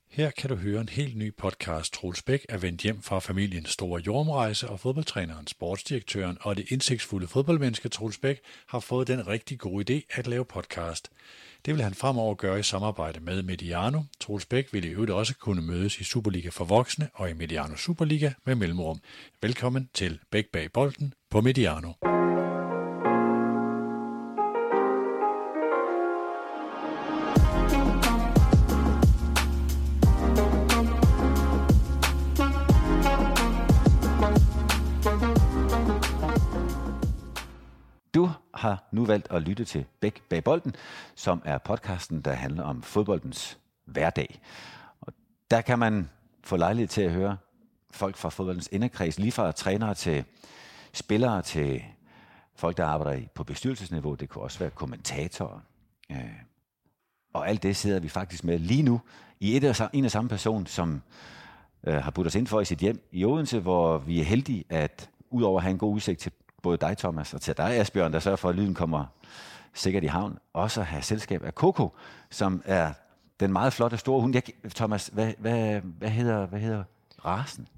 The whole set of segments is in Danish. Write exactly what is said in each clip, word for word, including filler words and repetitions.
Her kan du høre en helt ny podcast. Troels Bæk er vendt hjem fra familiens store jordomrejse, og fodboldtræneren, sportsdirektøren og det indsigtsfulde fodboldmenneske Troels Bæk har fået den rigtig gode idé at lave podcast. Det vil han fremover gøre i samarbejde med Mediano. Troels Bæk vil i øvrigt også kunne mødes i Superliga for voksne og i Mediano Superliga med mellemrum. Velkommen til Bæk bag bolden på Mediano. Du har nu valgt at lytte til Bæk bag bolden, som er podcasten, der handler om fodboldens hverdag. Og der kan man få lejlighed til at høre folk fra fodboldens inderkreds, lige fra trænere til spillere til folk, der arbejder på bestyrelsesniveau. Det kunne også være kommentatorer. Og alt det sidder vi faktisk med lige nu i et og en og samme person, som har budt os ind for i sit hjem i Odense, hvor vi er heldige at udover at have en god udsigt til både dig, Thomas, og til dig, Asbjørn, der sørger for, at lyden kommer sikkert i havn. Også at have selskab af Coco, som er den meget flotte store hund. Jeg, Thomas, hvad, hvad, hvad, hedder, hvad hedder rasen?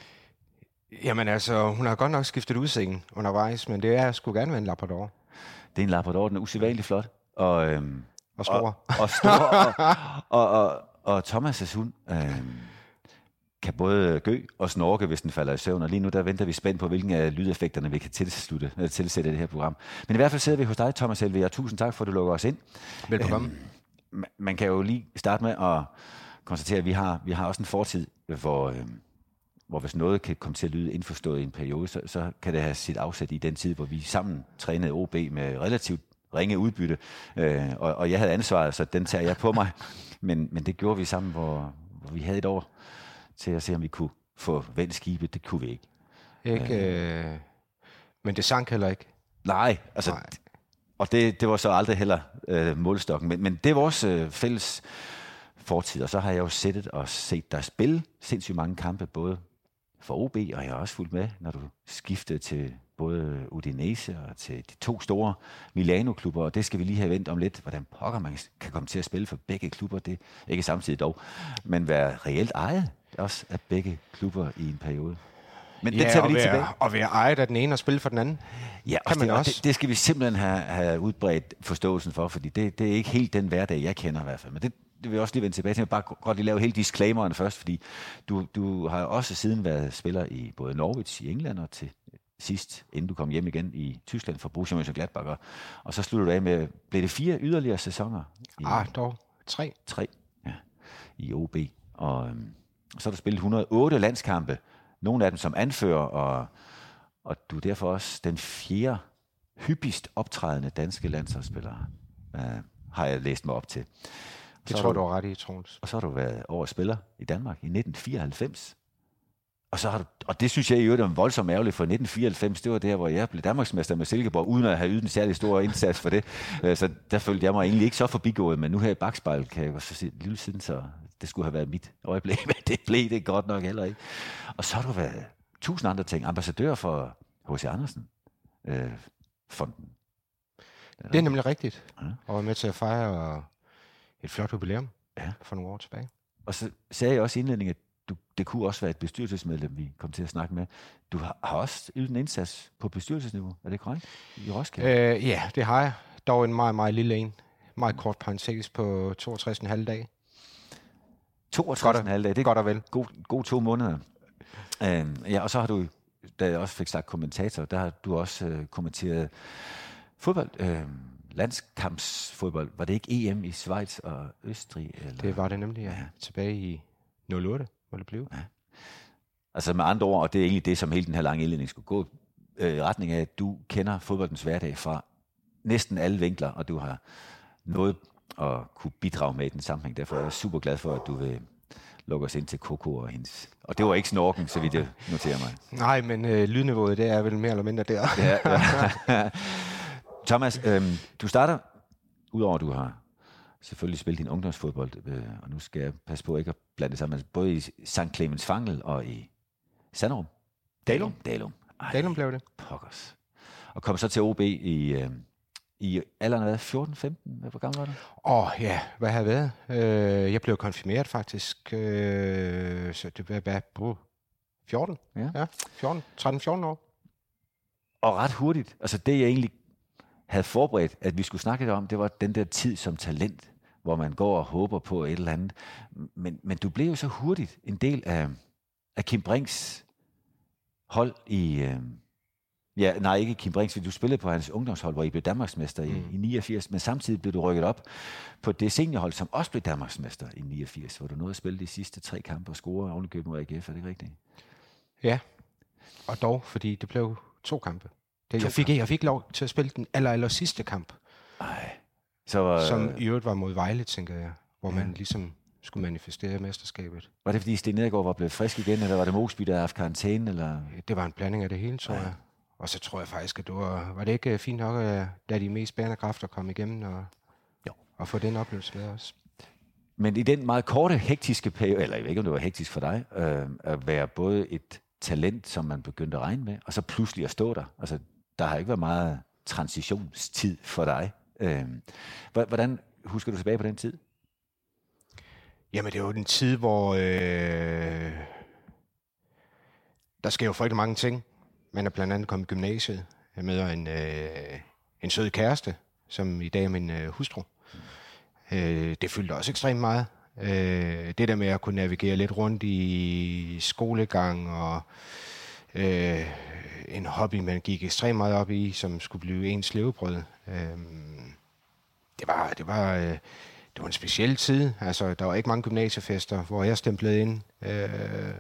Jamen altså, hun har godt nok skiftet udseende undervejs, men det er sgu gerne være en Labrador. Det er en Labrador, den er usædvanligt flot. Og, øhm, og stor. Og, og, stor, og, og, og, og Thomas' hund øhm, kan både gø og snorke, hvis den falder i søvn. Og lige nu der venter vi spændt på, hvilken af lydeffekterne vi kan tilslutte, eller tilsætte det her program. Men i hvert fald sidder vi hos dig, Thomas Helve, og tusind tak for, at du lukker os ind. Velkommen. Øhm, man kan jo lige starte med at konstatere, at vi har, vi har også en fortid, hvor, øhm, hvor hvis noget kan komme til at lyde indforstået i en periode, så, så kan det have sit afsæt i den tid, hvor vi sammen trænede O B med relativt ringe udbytte. Øh, og, og jeg havde ansvaret, så den tager jeg på mig. Men, men det gjorde vi sammen, hvor, hvor vi havde et år til at se, om vi kunne få vendt skibet. Det kunne vi ikke. Ikke øh, men det sank heller ikke. Nej, altså, Nej. og det, det var så aldrig heller øh, målstokken. Men, men det er vores øh, fælles fortid, og så har jeg jo sættet og set dig spille sindssygt mange kampe, både for O B, og jeg har også fulgt med, når du skiftede til både Udinese og til de to store Milano-klubber, og det skal vi lige have vendt om lidt, hvordan pokker man kan komme til at spille for begge klubber, det ikke samtidig dog, men være reelt ejet også af begge klubber i en periode. Men ja, det tager vi lige være, tilbage. Og være ejet af den ene og spille for den anden. Ja, kan man det, også. Det, det skal vi simpelthen have, have udbredt forståelsen for, fordi det, det er ikke helt den hverdag, jeg kender i hvert fald. Men det, det vil jeg også lige vende tilbage til. Jeg vil bare godt lige lave hele disclaimeren først, fordi du, du har også siden været spiller i både Norwich i England og til sidst, inden du kom hjem igen i Tyskland for Borussia Mönchengladbach. Og så slutter du af med, blev det fire yderligere sæsoner? I, ah, dog. Tre. Tre, ja, i O B. Og øhm, så har du spillet et hundrede og otte landskampe, nogle af dem som anfører, og, og du er derfor også den fjerde hyppigst optrædende danske landsholdsspiller, øh, har jeg læst mig op til. Det tror du, du har ret i, Troels. Og så har du været årets spiller i Danmark i nitten fireoghalvfems. Og, så har du, og det synes jeg i øvrigt er voldsomt ærgerligt, for nitten fireoghalvfems, det var der, hvor jeg blev danmarksmester med Silkeborg, uden at have ydet en særlig stor indsats for det. Så der følte jeg mig egentlig ikke så forbigået, men nu her i bakspejlet kan jeg også se lidt siden, så det skulle have været mit øjeblik, men det blev det godt nok heller ikke. Og så har du været tusind andre ting. Ambassadør for H C Andersen øh, fonden. Det er nemlig rigtigt. Ja. Og var med til at fejre et flot jubilæum ja. for nogle år tilbage. Og så sagde jeg også i indledningen, at du, det kunne også være et bestyrelsesmedlem, vi kom til at snakke med. Du har, har også ydet en indsats på bestyrelsesniveau, er det korrekt? I Roskilde? Øh, ja, det har jeg. Dog en meget, meget lille en. Meget kort parentes på toogtres komma fem dage. toogtres komma fem dage, det er godt og vel. God, god to måneder. Øh, ja, og så har du, da jeg også fik sagt kommentator, der har du også øh, kommenteret fodbold, øh, landskampsfodbold. Var det ikke E M i Schweiz og Østrig? Eller? Det var det nemlig, ja. ja. Tilbage i nul otte, må det blive. Ja. Altså med andre ord, og det er egentlig det, som hele den her lange indledning skulle gå øh, i retning af, at du kender fodboldens hverdag fra næsten alle vinkler, og du har noget at kunne bidrage med i den sammenhæng. Derfor er jeg super glad for, at du vil lukke os ind til Coco og hendes. Og det var ikke snorken, så vidt jeg noterer mig. Nej, men øh, lydniveauet, det er vel mere eller mindre der. ja, ja. Thomas, øh, du starter, udover at du har selvfølgelig spillet din ungdomsfodbold, øh, og nu skal jeg passe på ikke at blande det sammen, både i Sankt Clemens Fangel og i Sanderum. Dalum. Dalum. Ej, Dalum blev det. Pokkers. Og kom så til O B i, øh, i alderen fjorten femten? Hvor gammel var du? Åh, oh, ja, hvad har jeg været? Øh, jeg blev konfirmeret faktisk, øh, så det var bare på fjorten. Ja. Ja, fjorten, tretten fjorten år. Og ret hurtigt, altså det jeg egentlig havde forberedt, at vi skulle snakke lidt om, det var den der tid som talent, hvor man går og håber på et eller andet. Men, men du blev jo så hurtigt en del af, af Kim Brinks hold i... Øh, ja, nej, ikke Kim Brinks, du spillede på hans ungdomshold, hvor I blev Danmarksmester i, mm. i niogfirs, men samtidig blev du rykket op på det seniorhold, som også blev Danmarksmester i niogfirs, hvor du nåede at spille de sidste tre kampe og score ovenikøbet mod A G F, er det ikke rigtigt? Ja, og dog, fordi det blev to kampe. Det, jeg, fik, jeg fik lov til at spille den aller, aller sidste kamp. Ej. Så, øh, som i øvrigt var mod Vejle, tænker jeg, hvor ja. man ligesom skulle manifestere mesterskabet. Var det fordi Sten Nedergaard var blevet frisk igen, eller var det Mosby, der havde haft karantæne? Eller? Det var en blanding af det hele, tror ja. jeg. Og så tror jeg faktisk, at det var, var det ikke fint nok, at da de mest bærende kræfter kom igennem og, jo. og få den oplevelse med os. Men i den meget korte, hektiske periode, eller jeg ved ikke, om det var hektisk for dig, øh, at være både et talent, som man begyndte at regne med, og så pludselig at stå der. Altså, der har ikke været meget transitionstid for dig. Øh, hvordan husker du tilbage på den tid? Jamen, det var den tid, hvor øh, der sker jo frygtelig mange ting. Man er blandt andet kommet i gymnasiet. Jeg møder en, øh, en sød kæreste, som i dag er min øh, hustru. Øh, det fyldte også ekstremt meget. Øh, det der med at kunne navigere lidt rundt i skolegang og øh, en hobby, man gik ekstremt meget op i, som skulle blive ens levebrød. Øh, det var... Det var øh, Det var en speciel tid. Altså, der var ikke mange gymnasiefester, hvor jeg stemplede ind. Øh,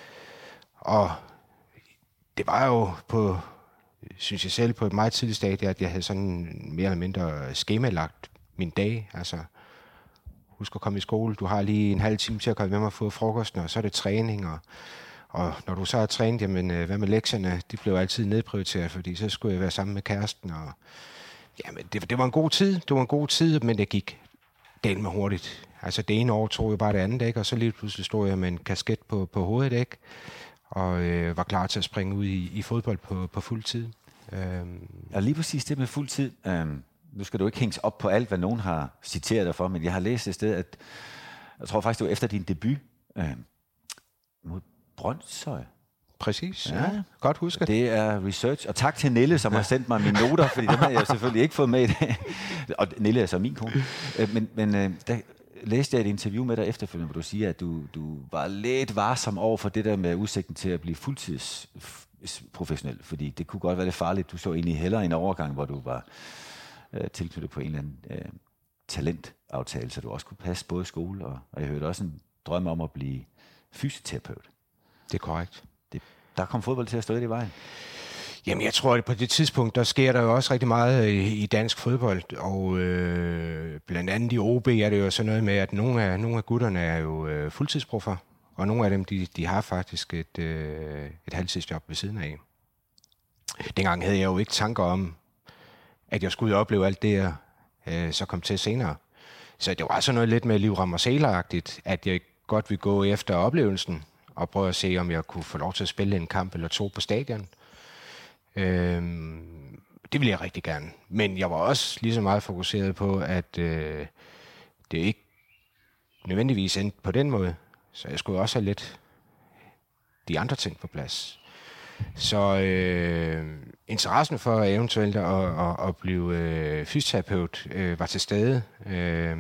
og det var jo på, synes jeg selv, på et meget tidligt stadie, at jeg havde sådan mere eller mindre skemalagt min dag. Altså, husk at komme i skole. Du har lige en halv time til at komme med mig og få frokosten, og så er det træning. Og, og når du så har trænet, jamen, hvad med lektierne? De blev altid nedprioriteret, fordi så skulle jeg være sammen med kæresten. Og, jamen, det, det var en god tid. Det var en god tid, men det gik galt med hurtigt. Altså det ene år tog jeg bare det andet, ikke? Og så lige pludselig stod jeg med en kasket på, på hovedet, ikke? Og øh, var klar til at springe ud i, i fodbold på, på fuld tid. Øhm. Og lige præcis det med fuld tid. Øhm, nu skal du ikke hænges op på alt, hvad nogen har citeret dig for, men jeg har læst et sted, at jeg tror faktisk, det var efter din debut øhm, mod Brøndshøj. Præcis, ja. ja. Godt husket. Det er research. Og tak til Nille, som ja. har sendt mig mine noter, fordi dem har jeg selvfølgelig ikke fået med i dag. Og Nille er så min kone. Men, men der læste jeg et interview med dig efterfølgende, hvor du siger, at du, du var lidt varsom over for det der med udsigten til at blive fuldtidsprofessionel, fordi det kunne godt være lidt farligt. Du så egentlig hellere en overgang, hvor du var øh, tilknyttet på en eller anden øh, talentaftale, så du også kunne passe både skole, og, og jeg hørte også en drøm om at blive fysioterapeut. Det er korrekt. Der kom fodbold til at stå i vejen. Jamen, jeg tror, at på det tidspunkt, der sker der jo også rigtig meget i, i dansk fodbold, og øh, blandt andet i O B er det jo sådan noget med, at nogle af, nogle af gutterne er jo øh, fuldtidsproffer, og nogle af dem, de, de har faktisk et, øh, et halvtidsjob ved siden af. Dengang havde jeg jo ikke tanker om, at jeg skulle opleve alt det, jeg øh, så kom til senere. Så det var sådan noget lidt med livrem og seler-agtigt, at jeg godt ville gå efter oplevelsen, og prøve at se, om jeg kunne få lov til at spille en kamp eller to på stadion. Øhm, det ville jeg rigtig gerne. Men jeg var også lige så meget fokuseret på, at øh, det ikke nødvendigvis endte på den måde. Så jeg skulle også have lidt de andre ting på plads. Så øh, interessen for eventuelt at, at, at blive øh, fysioterapeut øh, var til stede. Øh,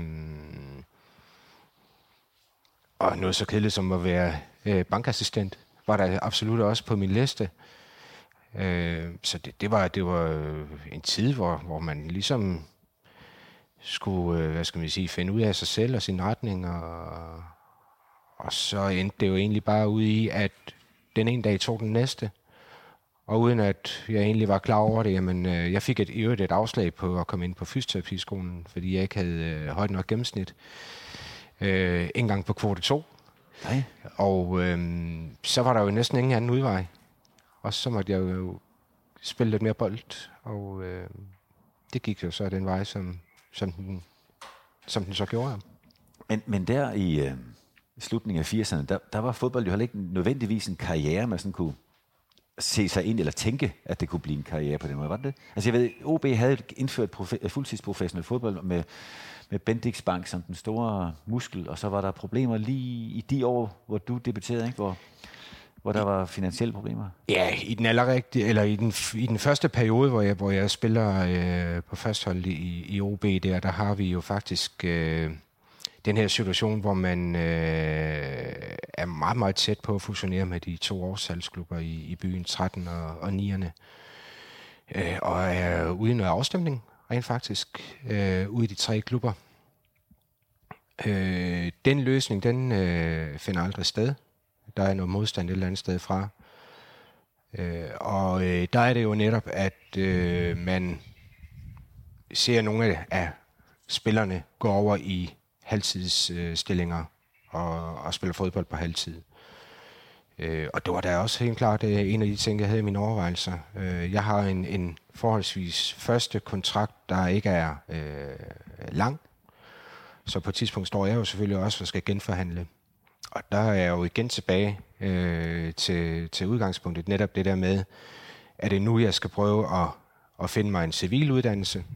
og noget så kedeligt som at være øh, bankassistent var der absolut også på min liste. Øh, så det, det var det var en tid, hvor, hvor man ligesom skulle, øh, hvad skal man sige, finde ud af sig selv og sin retning, og, og så endte det jo egentlig bare ud i, at den ene dag tog den næste. Og uden at jeg egentlig var klar over det, jamen, øh, jeg fik et, i øvrigt et afslag på at komme ind på fysioterapiskolen, fordi jeg ikke havde øh, højt nok gennemsnit. Øh, en gang på kvote to. Nej. Og øh, så var der jo næsten ingen anden udvej. Og så måtte jeg jo spille lidt mere bold, og øh, det gik jo så den vej, som, som, den, som den så gjorde. Men, men der i øh, slutningen af firserne, der, der var fodbold jo heller ikke nødvendigvis en karriere, man sådan kunne se sig ind eller tænke, at det kunne blive en karriere på den måde. Var det det? Altså jeg ved, O B havde indført profe- fuldtidsprofessionel fodbold med, med Bendix Bank som den store muskel, og så var der problemer lige i de år, hvor du debuterede, ikke? Hvor, hvor der var finansielle problemer. Ja, i den allerrigtige, eller i den, i den første periode, hvor jeg, hvor jeg spiller øh, på førstehold i, i O B, der, der har vi jo faktisk øh, den her situation, hvor man øh, er meget, meget tæt på at fusionere med de to årssalgsklubber i, i byen, tretten og, og nierne. Øh, og er ude i noget afstemning, rent faktisk, øh, ude i de tre klubber. Øh, den løsning, den øh, finder aldrig sted. Der er noget modstand et eller andet sted fra. Øh, og øh, der er det jo netop, at øh, man ser nogle af, af spillerne gå over i halvtidsstillinger øh, og, og spiller fodbold på halvtid. Øh, og det var da også helt klart øh, en af de ting, jeg havde i mine overvejelser. Øh, jeg har en, en forholdsvis første kontrakt, der ikke er øh, lang. Så på et tidspunkt står jeg jo selvfølgelig også og skal genforhandle. Og der er jeg jo igen tilbage øh, til, til udgangspunktet, netop det der med, at det nu, jeg skal prøve at, at finde mig en civil uddannelse,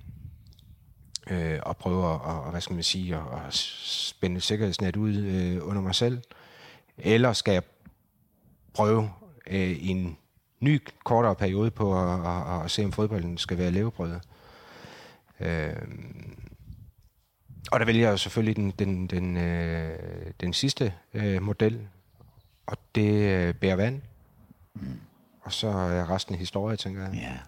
øh, og prøve at, og, hvad skal man sige, at, at spænde et sikkerhedsnet ud øh, under mig selv, eller skal jeg prøve øh, i en ny, kortere periode på at, at, at se, om fodbolden skal være levebrød. Øh, Og der vælger jeg selvfølgelig den, den, den, øh, den sidste øh, model, og det øh, bærer vand. Mm. Og så er resten historie, tænker jeg. Ja.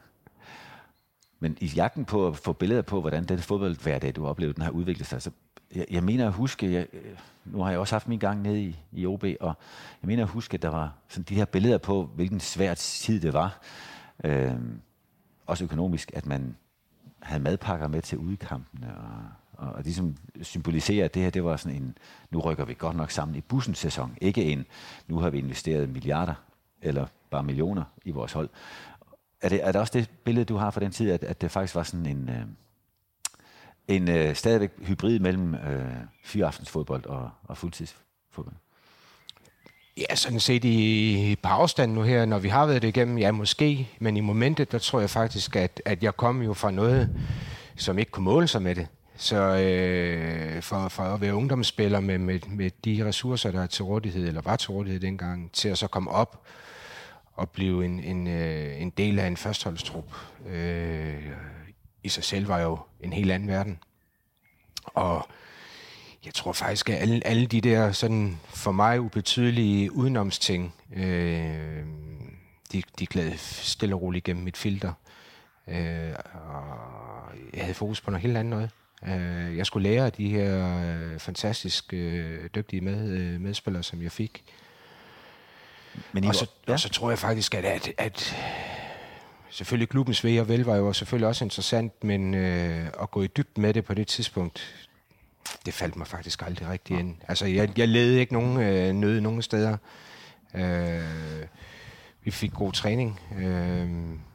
Men i jagten på at få billeder på, hvordan den fodboldhverdag, du oplevede, den har udviklet sig, så jeg, jeg mener at huske, jeg, nu har jeg også haft min gang nede i, i O B, og jeg mener at huske, at der var sådan de her billeder på, hvilken svær tid det var, øh, også økonomisk, at man havde madpakker med til udekampene, og og det som symboliserer, at det her, det var sådan en, nu rykker vi godt nok sammen i bussens sæson, ikke en, nu har vi investeret milliarder, eller bare millioner i vores hold. Er det, er det også det billede, du har fra den tid, at, at det faktisk var sådan en, øh, en øh, stadigvæk hybrid mellem øh, fyraftensfodbold og, og fuldtidsfodbold? Ja, sådan set i på afstand nu her, når vi har været det igennem, ja måske, men i momentet, der tror jeg faktisk, at, at jeg kom jo fra noget, som ikke kunne måle sig med det. Så øh, for, for at være ungdomsspiller med, med, med de ressourcer, der er til rådighed, eller var til rådighed dengang, til at så komme op og blive en, en, øh, en del af en førsteholdstrup, øh, i sig selv var jo en helt anden verden. Og jeg tror faktisk, at alle, alle de der sådan for mig ubetydelige udenomsting, øh, de, de gled stille og roligt gennem mit filter. Øh, og jeg havde fokus på noget helt andet noget. Uh, jeg skulle lære af de her uh, fantastisk uh, dygtige med, uh, medspillere, som jeg fik. Men og, så, ja. og så tror jeg faktisk, at, at, at selvfølgelig klubbens ved og vel var jo selvfølgelig også interessant, men uh, at gå i dybden med det på det tidspunkt, det faldt mig faktisk aldrig rigtig ja. ind. Altså, jeg, jeg led ikke nogen uh, nød nogen steder. Uh, vi fik god træning. Uh,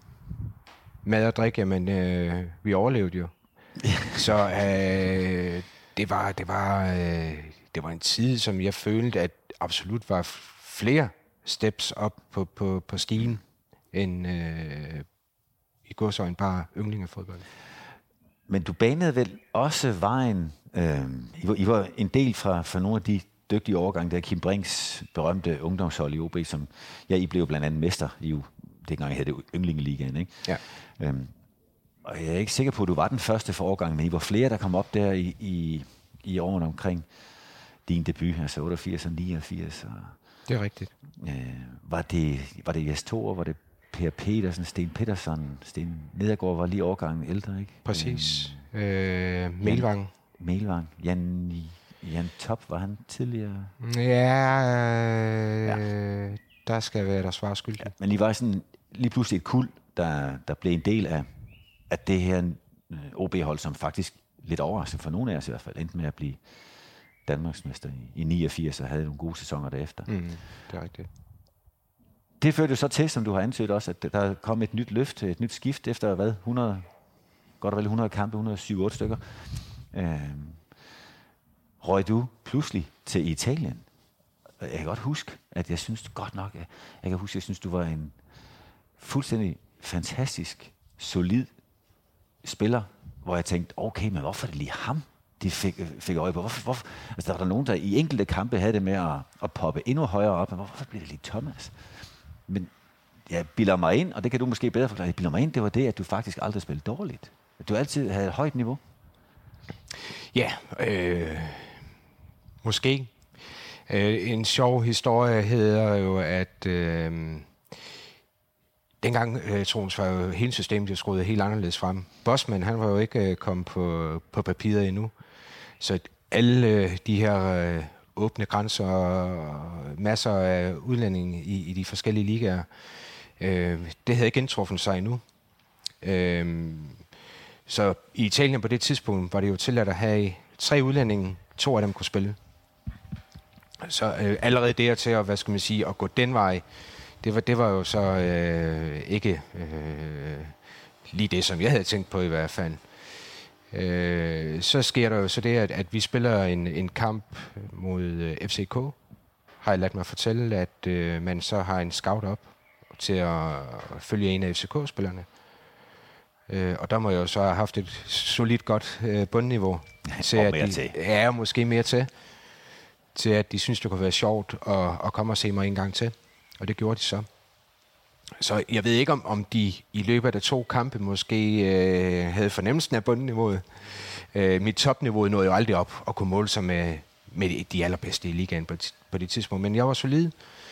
mad og drik, jamen, uh, vi overlevede jo. Så øh, det var det var øh, det var en tid, som jeg følte, at absolut var flere steps op på på på stigen end øh, i godsøjne bare yndlingefodbold. Men du banede vel også vejen. Øh, I, var, I var en del fra fra nogle af de dygtige overgange, der Kim Brinks berømte ungdomshold i O B, som ja, I blev blandt andet mester i jo dengang hed det Yndlingeligaen, ikke? Ja. Øhm, Og jeg er ikke sikker på, at du var den første for årgangen, men I var flere, der kom op der i, i, i årene omkring din debut, altså otteogfirs og niogfirs. Og, det er rigtigt. Øh, var det, var det Jes Thor, var det Per Petersen, Sten Petersen, Sten Nedergaard var lige årgangen ældre, ikke? Præcis. Øh, øh, Melvang. Melvang. Jan, Jan Top, var han tidligere? Ja, øh, ja. Der skal være der svar skyldig. Ja, men I var sådan lige pludselig et kuld, der, der blev en del af at det her O B-hold, som faktisk lidt overraskende for nogle af os i hvert fald, endte med at blive Danmarksmester i, i niogfirs og havde nogle gode sæsoner derefter. Mm, det er rigtigt. Det førte jo så til, som du har antydet også, at der kom et nyt løft, et nyt skift efter hvad, hundrede, godt og vel hundrede kampe, et hundrede og syv otte stykker. Øh, røg du pludselig til Italien. Jeg kan godt huske, at jeg synes godt nok, at jeg kan huske, at jeg synes, du var en fuldstændig fantastisk, solid spiller, hvor jeg tænkte, okay, men hvorfor er det lige ham, de fik, fik øje på? Hvorfor, hvorfor? Altså, der var der nogen, der i enkelte kampe havde det med at, at poppe endnu højere op, men hvorfor bliver det lige Thomas? Men jeg bilder mig ind, og det kan du måske bedre forklare, jeg bilder mig ind, det var det, at du faktisk aldrig spillede dårligt. At du altid havde et højt niveau. Ja, øh, måske. Øh, en sjov historie hedder jo, at øh, dengang øh, Troels var jo hele systemet jo skruet helt anderledes frem. Bosman, han var jo ikke øh, kommet på, på papiret endnu. Så alle øh, de her øh, åbne grænser og masser af udlændinge i, i de forskellige ligaer, øh, det havde ikke indtruffet sig endnu. Øh, så i Italien på det tidspunkt var det jo tilladt at have tre udlændinge, to af dem kunne spille. Så øh, allerede dertil at, hvad skal man sige, at gå den vej, det var, det var jo så øh, ikke øh, lige det, som jeg havde tænkt på i hvert fald. Øh, så sker der jo så det, at, at vi spiller en, en kamp mod øh, F C K. Har jeg ladt mig fortælle, at øh, man så har en scout op til at følge en af F C K-spillerne. Øh, og der må jeg jo så have haft et solidt godt øh, bundniveau. til, at de, til. Ja, måske mere til. Til at de synes, det kunne være sjovt at, at komme og se mig en gang til. Og det gjorde de så. Så jeg ved ikke, om, om de i løbet af de to kampe måske øh, havde fornemmelsen af bundniveauet. Øh, mit topniveau nåede jo aldrig op og kunne måle sig med, med de allerbedste i ligaen på, på det tidspunkt. Men jeg var solid.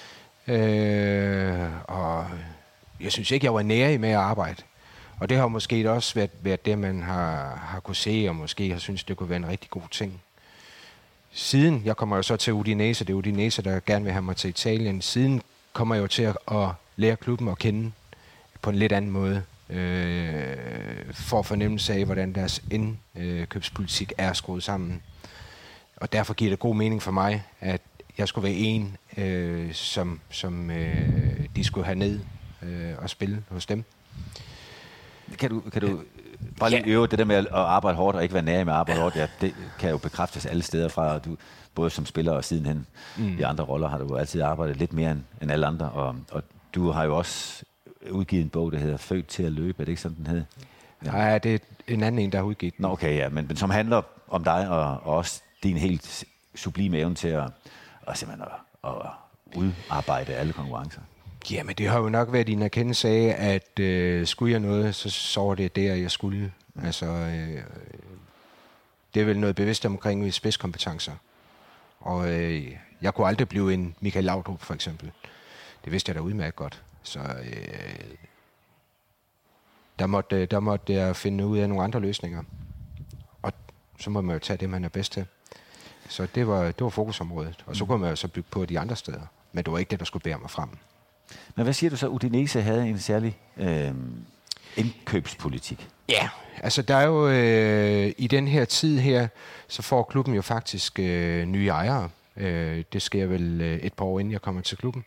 Øh, og jeg synes ikke, jeg var nære med at arbejde. Og det har måske også været, været det, man har, har kunne se, og måske har synes det kunne være en rigtig god ting. Siden, jeg kommer jo så til Udinese, det er Udinese, der gerne vil have mig til Italien. Siden kommer jeg jo til at, at lære klubben at kende på en lidt anden måde, øh, for at fornemmelse af, hvordan deres indkøbspolitik er skruet sammen. Og derfor giver det god mening for mig, at jeg skulle være en, øh, som, som øh, de skulle have ned øh, og spille hos dem. Kan du, kan du bare lige øve det der med at arbejde hårdt og ikke være nær med at arbejde hårdt? Ja, det kan jo bekræftes alle steder fra, du, både som spiller og sidenhen mm. i andre roller har du jo altid arbejdet lidt mere end, end alle andre. Og, og du har jo også udgivet en bog, der hedder Født til at løbe. Er det ikke sådan, den hedder? Ja. Nej, det er en anden en, der har udgivet den. Nå, okay, ja, men, men som handler om dig og, og også din helt sublime evne til at, og simpelthen at, at udarbejde alle konkurrencer. Jamen, det har jo nok været din erkendelse af, at øh, skulle jeg noget, så så var det der, jeg skulle. Mm. Altså, øh, det er vel noget bevidst omkring spidskompetencer. Og øh, jeg kunne aldrig blive en Michael Laudrup, for eksempel. Det vidste jeg da udmærket godt. Så øh, der, måtte, der måtte jeg finde ud af nogle andre løsninger. Og så må man jo tage det, man er bedst til. Så det var, det var fokusområdet. Og så kunne man jo så bygge på de andre steder. Men det var ikke det, der skulle bære mig frem. Men hvad siger du så, Udinese havde en særlig øh, indkøbspolitik? Ja, altså der er jo øh, i den her tid her, så får klubben jo faktisk øh, nye ejere. Øh, det sker vel øh, et par år inden jeg kommer til klubben.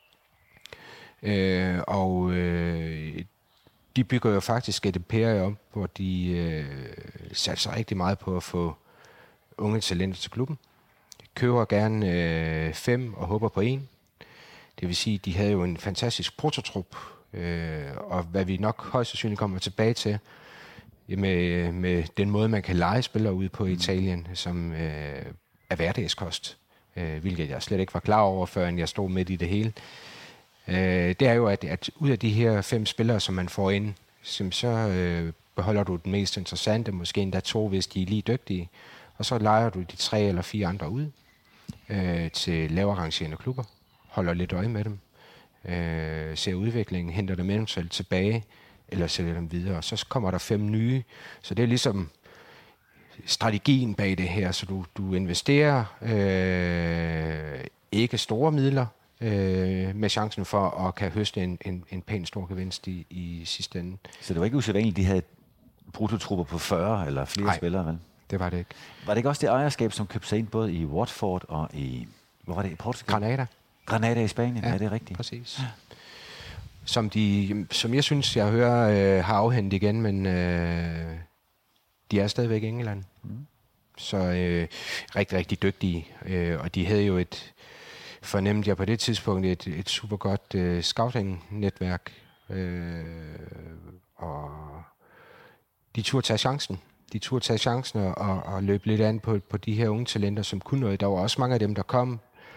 Øh, og øh, de bygger jo faktisk et imperium op, hvor de øh, satser rigtig meget på at få unge talenter til klubben. De køber gerne øh, fem og håber på en. Det vil sige, at de havde jo en fantastisk prototrup, øh, og hvad vi nok højst sandsynligt kommer tilbage til, med, med den måde, man kan lege spillere ud på i Italien, som øh, er hverdagskost, øh, hvilket jeg slet ikke var klar over, før jeg stod midt i det hele. Øh, det er jo, at, at ud af de her fem spillere, som man får ind, som så øh, beholder du den mest interessante, måske endda to, hvis de er lige dygtige, og så leger du de tre eller fire andre ud øh, til lavere rangerende klubber. Holder lidt øje med dem, øh, ser udviklingen, henter dem eventuelt tilbage, eller sælger dem videre. Så kommer der fem nye. Så det er ligesom strategien bag det her. Så du, du investerer øh, ikke store midler, øh, med chancen for at kan høste en, en, en pæn stor gevinst i, i sidste ende. Så det var ikke usædvanligt, de havde bruttotrupper på fyrre eller flere Nej, spillere, vel? Det var det ikke. Var det ikke også det ejerskab, som købte sig ind både i Watford og i, hvor var det, i Portugal? Granada. Granada i Spanien, ja, er det rigtigt? Præcis. Ja. Som, de, som jeg synes, jeg hører, øh, har afhentet igen, men øh, de er stadigvæk i England. Mm. Så øh, rigtig, rigtig dygtige. Øh, og de havde jo et, fornemte jeg på det tidspunkt, et, et super godt øh, scouting-netværk. Øh, og de turde tage chancen. De turde tage chancen og, og, og løbe lidt an på, på de her unge talenter, som kunne noget. Der var også mange af dem, der kom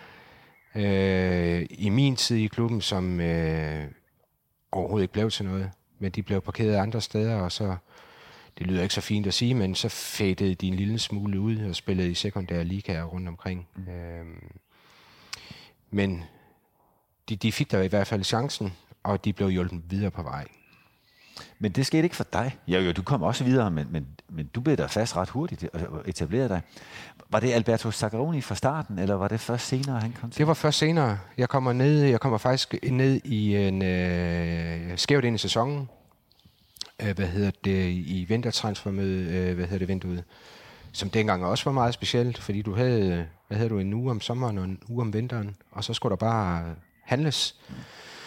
øh, i min tid i klubben, som øh, overhovedet ikke blev til noget. Men de blev parkeret andre steder, og så, det lyder ikke så fint at sige, men så fættede de en lille smule ud og spillede i sekundære ligaer rundt omkring. Mm. Øh, men de, de fik der i hvert fald chancen, og de blev hjulpet videre på vej. Men det skete ikke for dig. Jo, jo, du kom også videre, men, men, men du blev der fast ret hurtigt og etablerede dig. Var det Alberto Zaccaroni fra starten, eller var det først senere, han kom til? Det var først senere. Jeg kommer ned, jeg kommer faktisk ned i en øh, skævt ind i sæsonen. Øh, hvad hedder det, i vintertransfermøde, øh, hvad hedder det, vinduet, som dengang også var meget specielt, fordi du havde, hvad havde du, en uge om sommeren og en uge om vinteren, og så skulle der bare handles. Mm.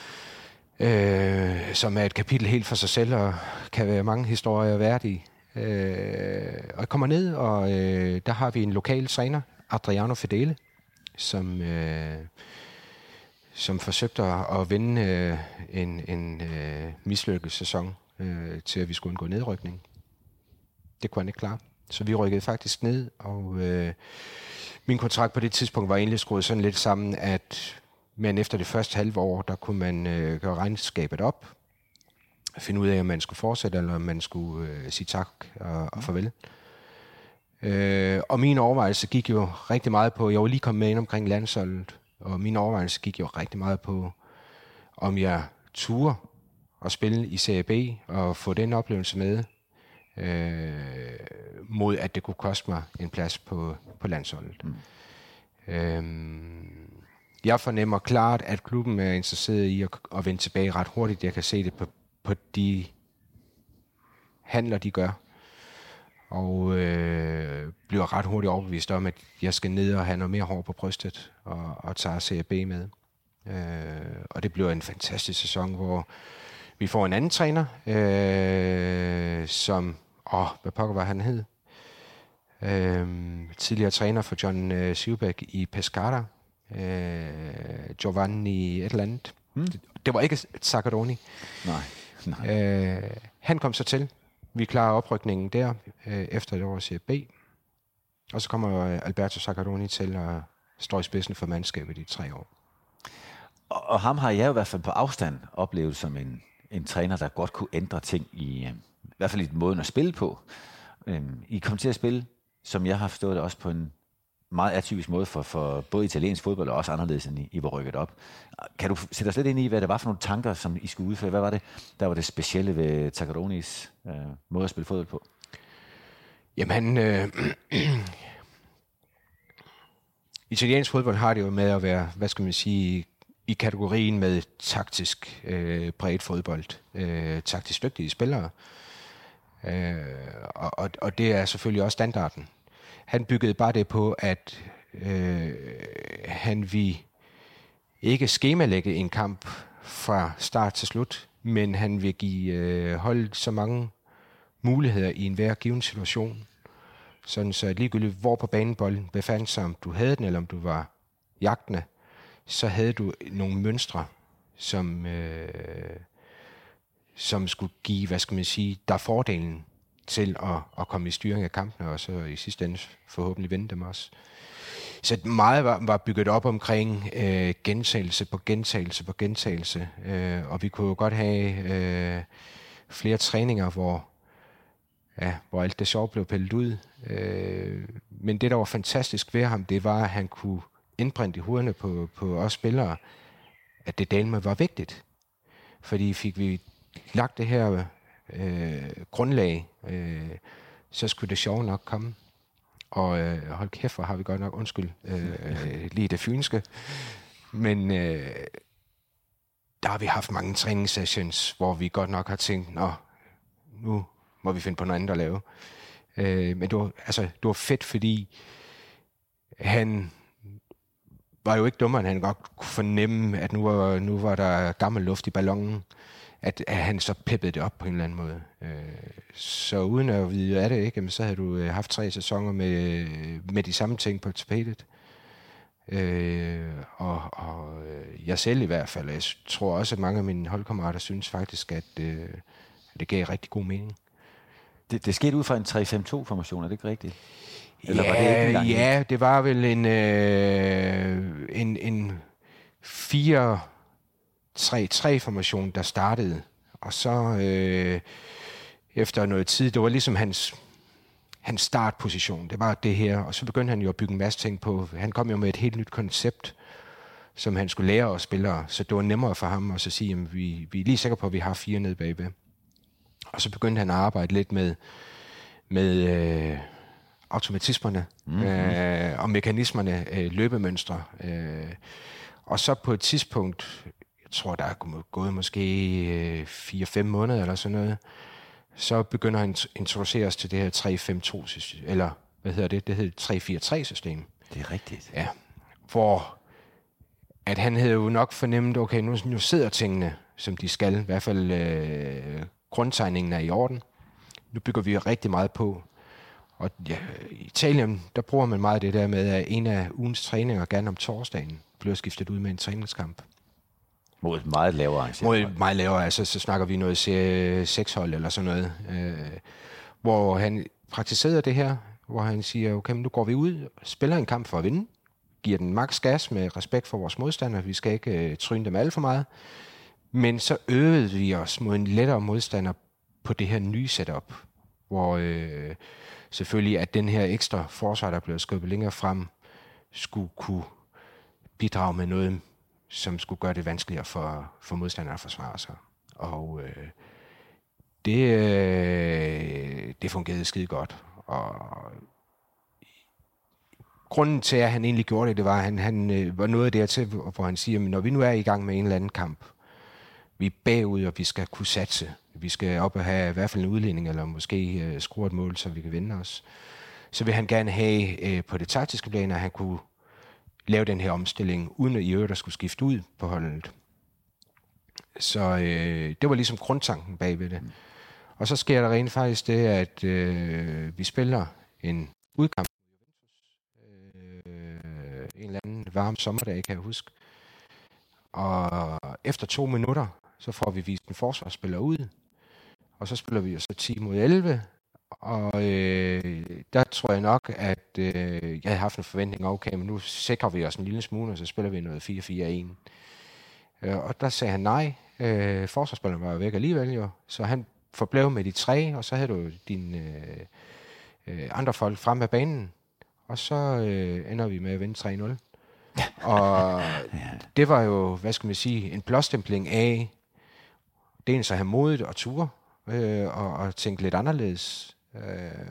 Øh, som er et kapitel helt for sig selv, og kan være mange historier værdige. Øh, og jeg kommer ned, og øh, der har vi en lokal træner, Adriano Fedele, som, øh, som forsøgte at vinde øh, en, en øh, mislykket sæson øh, til, at vi skulle undgå nedrykning. Det kunne han ikke klare. Så vi rykkede faktisk ned, og øh, min kontrakt på det tidspunkt var egentlig skruet sådan lidt sammen, at men efter det første halve år, der kunne man øh, gøre regnskabet op, finde ud af, om man skulle fortsætte, eller om man skulle øh, sige tak og, og farvel. Øh, og min overvejelse gik jo rigtig meget på, jeg var lige kommet med ind omkring landsholdet, og min overvejelse gik jo rigtig meget på, om jeg turde at spille i Serie B, og få den oplevelse med, øh, mod at det kunne koste mig en plads på, på landsholdet. Mm. Øh, Jeg fornemmer klart, at klubben er interesseret i at, at vende tilbage ret hurtigt. Jeg kan se det på, på de handler, de gør. Og øh, bliver ret hurtigt overbevist om, at jeg skal ned og have noget mere hår på brystet og, og tage Serie B med. Øh, og det bliver en fantastisk sæson, hvor vi får en anden træner, øh, som... Åh, hvad pokker var han hed? Øh, tidligere træner for John øh, Sivbæk i Pescara. Øh, Giovanni et eller andet. Hmm. Det, det var ikke Zaccaroni. Nej. Nej. Øh, han kom så til. Vi klarer oprykningen der øh, efter et år i Serie B. Og så kommer Alberto Zaccaroni til at stå i spidsen for mandskabet i tre år. Og, og ham har jeg i hvert fald på afstand oplevet som en, en træner, der godt kunne ændre ting i, øh, i hvert fald i måden at spille på. Øh, I kom til at spille, som jeg har forstået det, også på en meget atypisk måde for, for både italiensk fodbold og også anderledes, end I, I var rykket op. Kan du sætte os lidt ind i, hvad det var for nogle tanker, som I skulle udføre? Hvad var det, der var det specielle ved Zaccaronis øh, måde at spille fodbold på? Jamen, øh, italiensk fodbold har det jo med at være, hvad skal man sige, i kategorien med taktisk øh, præget fodbold. Øh, taktisk dygtige spillere. Øh, og, og, og det er selvfølgelig også standarden. Han byggede bare det på, at øh, han vil ikke skemalægge en kamp fra start til slut, men han vil give øh, holdet så mange muligheder i enhver given situation. Sådan så at ligegyldigt hvor på banen bolden befandt sig, om du havde den, eller om du var jagtende, så havde du nogle mønstre, som, øh, som skulle give, hvad skal man sige, der fordelen til at, at komme i styring af kampene, og så i sidste ende forhåbentlig vinde dem også. Så meget var, var bygget op omkring øh, gentagelse på gentagelse på gentagelse, øh, og vi kunne jo godt have øh, flere træninger, hvor, ja, hvor alt det sjov blev pillet ud. Øh, men det, der var fantastisk ved ham, det var, at han kunne indprinte i hovederne på, på os spillere, at det delme var vigtigt. Fordi fik vi lagt det her øh, grundlag, øh, så skulle det sjove nok komme. Og øh, hold kæft, hvor har vi godt nok, undskyld, øh, lige det fynske. Men øh, der har vi haft mange træningssessions, hvor vi godt nok har tænkt, nå, nu må vi finde på noget andet at lave. Øh, men det var, altså, det var fedt, fordi han var jo ikke dummere, end han godt kunne fornemme, at nu var, nu var der gammel luft i ballonen, at, at han så peppede det op på en eller anden måde. Øh, så uden at vide af det, ikke, så havde du haft tre sæsoner med, med de samme ting på tapetet. Øh, og, og jeg selv i hvert fald. Jeg tror også, at mange af mine holdkammerater synes faktisk, at, øh, at det gav rigtig god mening. Det, det skete ud fra en tre fem to formation, er det ikke rigtigt? Eller ja, var det ikke ja, det var vel en, øh, en, en fire tre tre formation, der startede. Og så øh, efter noget tid, det var ligesom hans, hans startposition. Det var det her, og så begyndte han jo at bygge en masse ting på. Han kom jo med et helt nyt koncept, som han skulle lære os spillere, så det var nemmere for ham at så sige, at vi, vi er lige sikre på, at vi har fire nede bagved. Og så begyndte han at arbejde lidt med, med øh, automatismerne mm-hmm. øh, og mekanismerne, øh, løbemønstre. Øh, og så på et tidspunkt, jeg tror, der er gået måske øh, fire fem måneder eller sådan noget, så begynder han at introducere os til det her tre fem to system, eller hvad hedder det? Det hedder tre fire tre system. Det er rigtigt. Ja, hvor at han havde jo nok fornemt, okay, nu, nu sidder tingene, som de skal. I hvert fald øh, grundtegningen er i orden. Nu bygger vi rigtig meget på. Og ja, i Italien, der bruger man meget det der med, at en af ugens træninger, gerne om torsdagen, bliver skiftet ud med en træningskamp. Mod et meget lavere arrangement. Mod et meget lavere, altså så snakker vi noget serie seks hold eller sådan noget. Øh, hvor han praktiserer det her, hvor han siger, okay, nu går vi ud, spiller en kamp for at vinde, giver den maks gas med respekt for vores modstandere. Vi skal ikke øh, tryne dem alt for meget. Men så øvede vi os mod en lettere modstander på det her nye setup, hvor øh, selvfølgelig at den her ekstra forsvar, der blev skubbet længere frem, skulle kunne bidrage med noget, som skulle gøre det vanskeligere for, for modstandere at forsvare sig. Og øh, det, øh, det fungerede skide godt. Og grunden til, at han egentlig gjorde det, det var, at han, han øh, var noget dertil, hvor han siger, at når vi nu er i gang med en eller anden kamp, vi er bagud, og vi skal kunne satse. Vi skal op og have i hvert fald en udligning, eller måske øh, skrue et mål, så vi kan vinde os. Så vil han gerne have øh, på det taktiske plan, at han kunne lave den her omstilling, uden at i øvrigt der skulle skifte ud på holdet. Så øh, det var ligesom grundtanken bagved det. Og så sker der rent faktisk det, at øh, vi spiller en udkamp. Øh, en eller anden varm sommerdag, kan jeg huske. Og efter to minutter, så får vi vist en forsvarsspiller ud. Og så spiller vi jo så ti mod elleve. Og øh, der tror jeg nok, at øh, jeg havde haft en forventning af, okay, men nu sikrer vi os en lille smule, og så spiller vi noget fire fire en. Øh, og der sagde han nej. Øh, forsvarsspilleren var jo væk alligevel jo. Så han forblev med de tre, og så havde du dine øh, øh, andre folk frem af banen. Og så øh, ender vi med at vinde tre nul. Og det var jo, hvad skal man sige, en blåstempling af dels at have modet og ture, øh, og, og tænke lidt anderledes. Øh,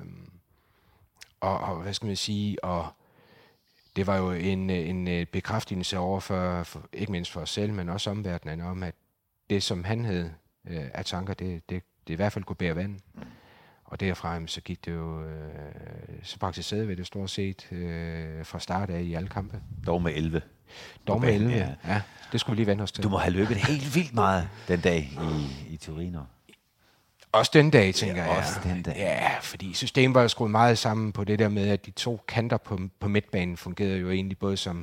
og, og hvad skal man sige, og det var jo en, en bekræftelse over for, for, ikke mindst for os selv, men også omverdenen om, at det, som han havde øh, af tanker, det, det, det i hvert fald kunne bære vand. Og derfra, så gik det jo, øh, så praktiserede vi det stort set øh, fra start af i alle kampe. Dog med elleve. Dog med elleve, ja. ja. Det skulle vi lige vende os til. Du må have løbet helt vildt meget den dag i, i Torino. Også den dag, tænker ja, jeg. Også den dag. Ja, fordi systemet var jo skruet meget sammen på det der med, at de to kanter på, på midtbanen fungerede jo egentlig både som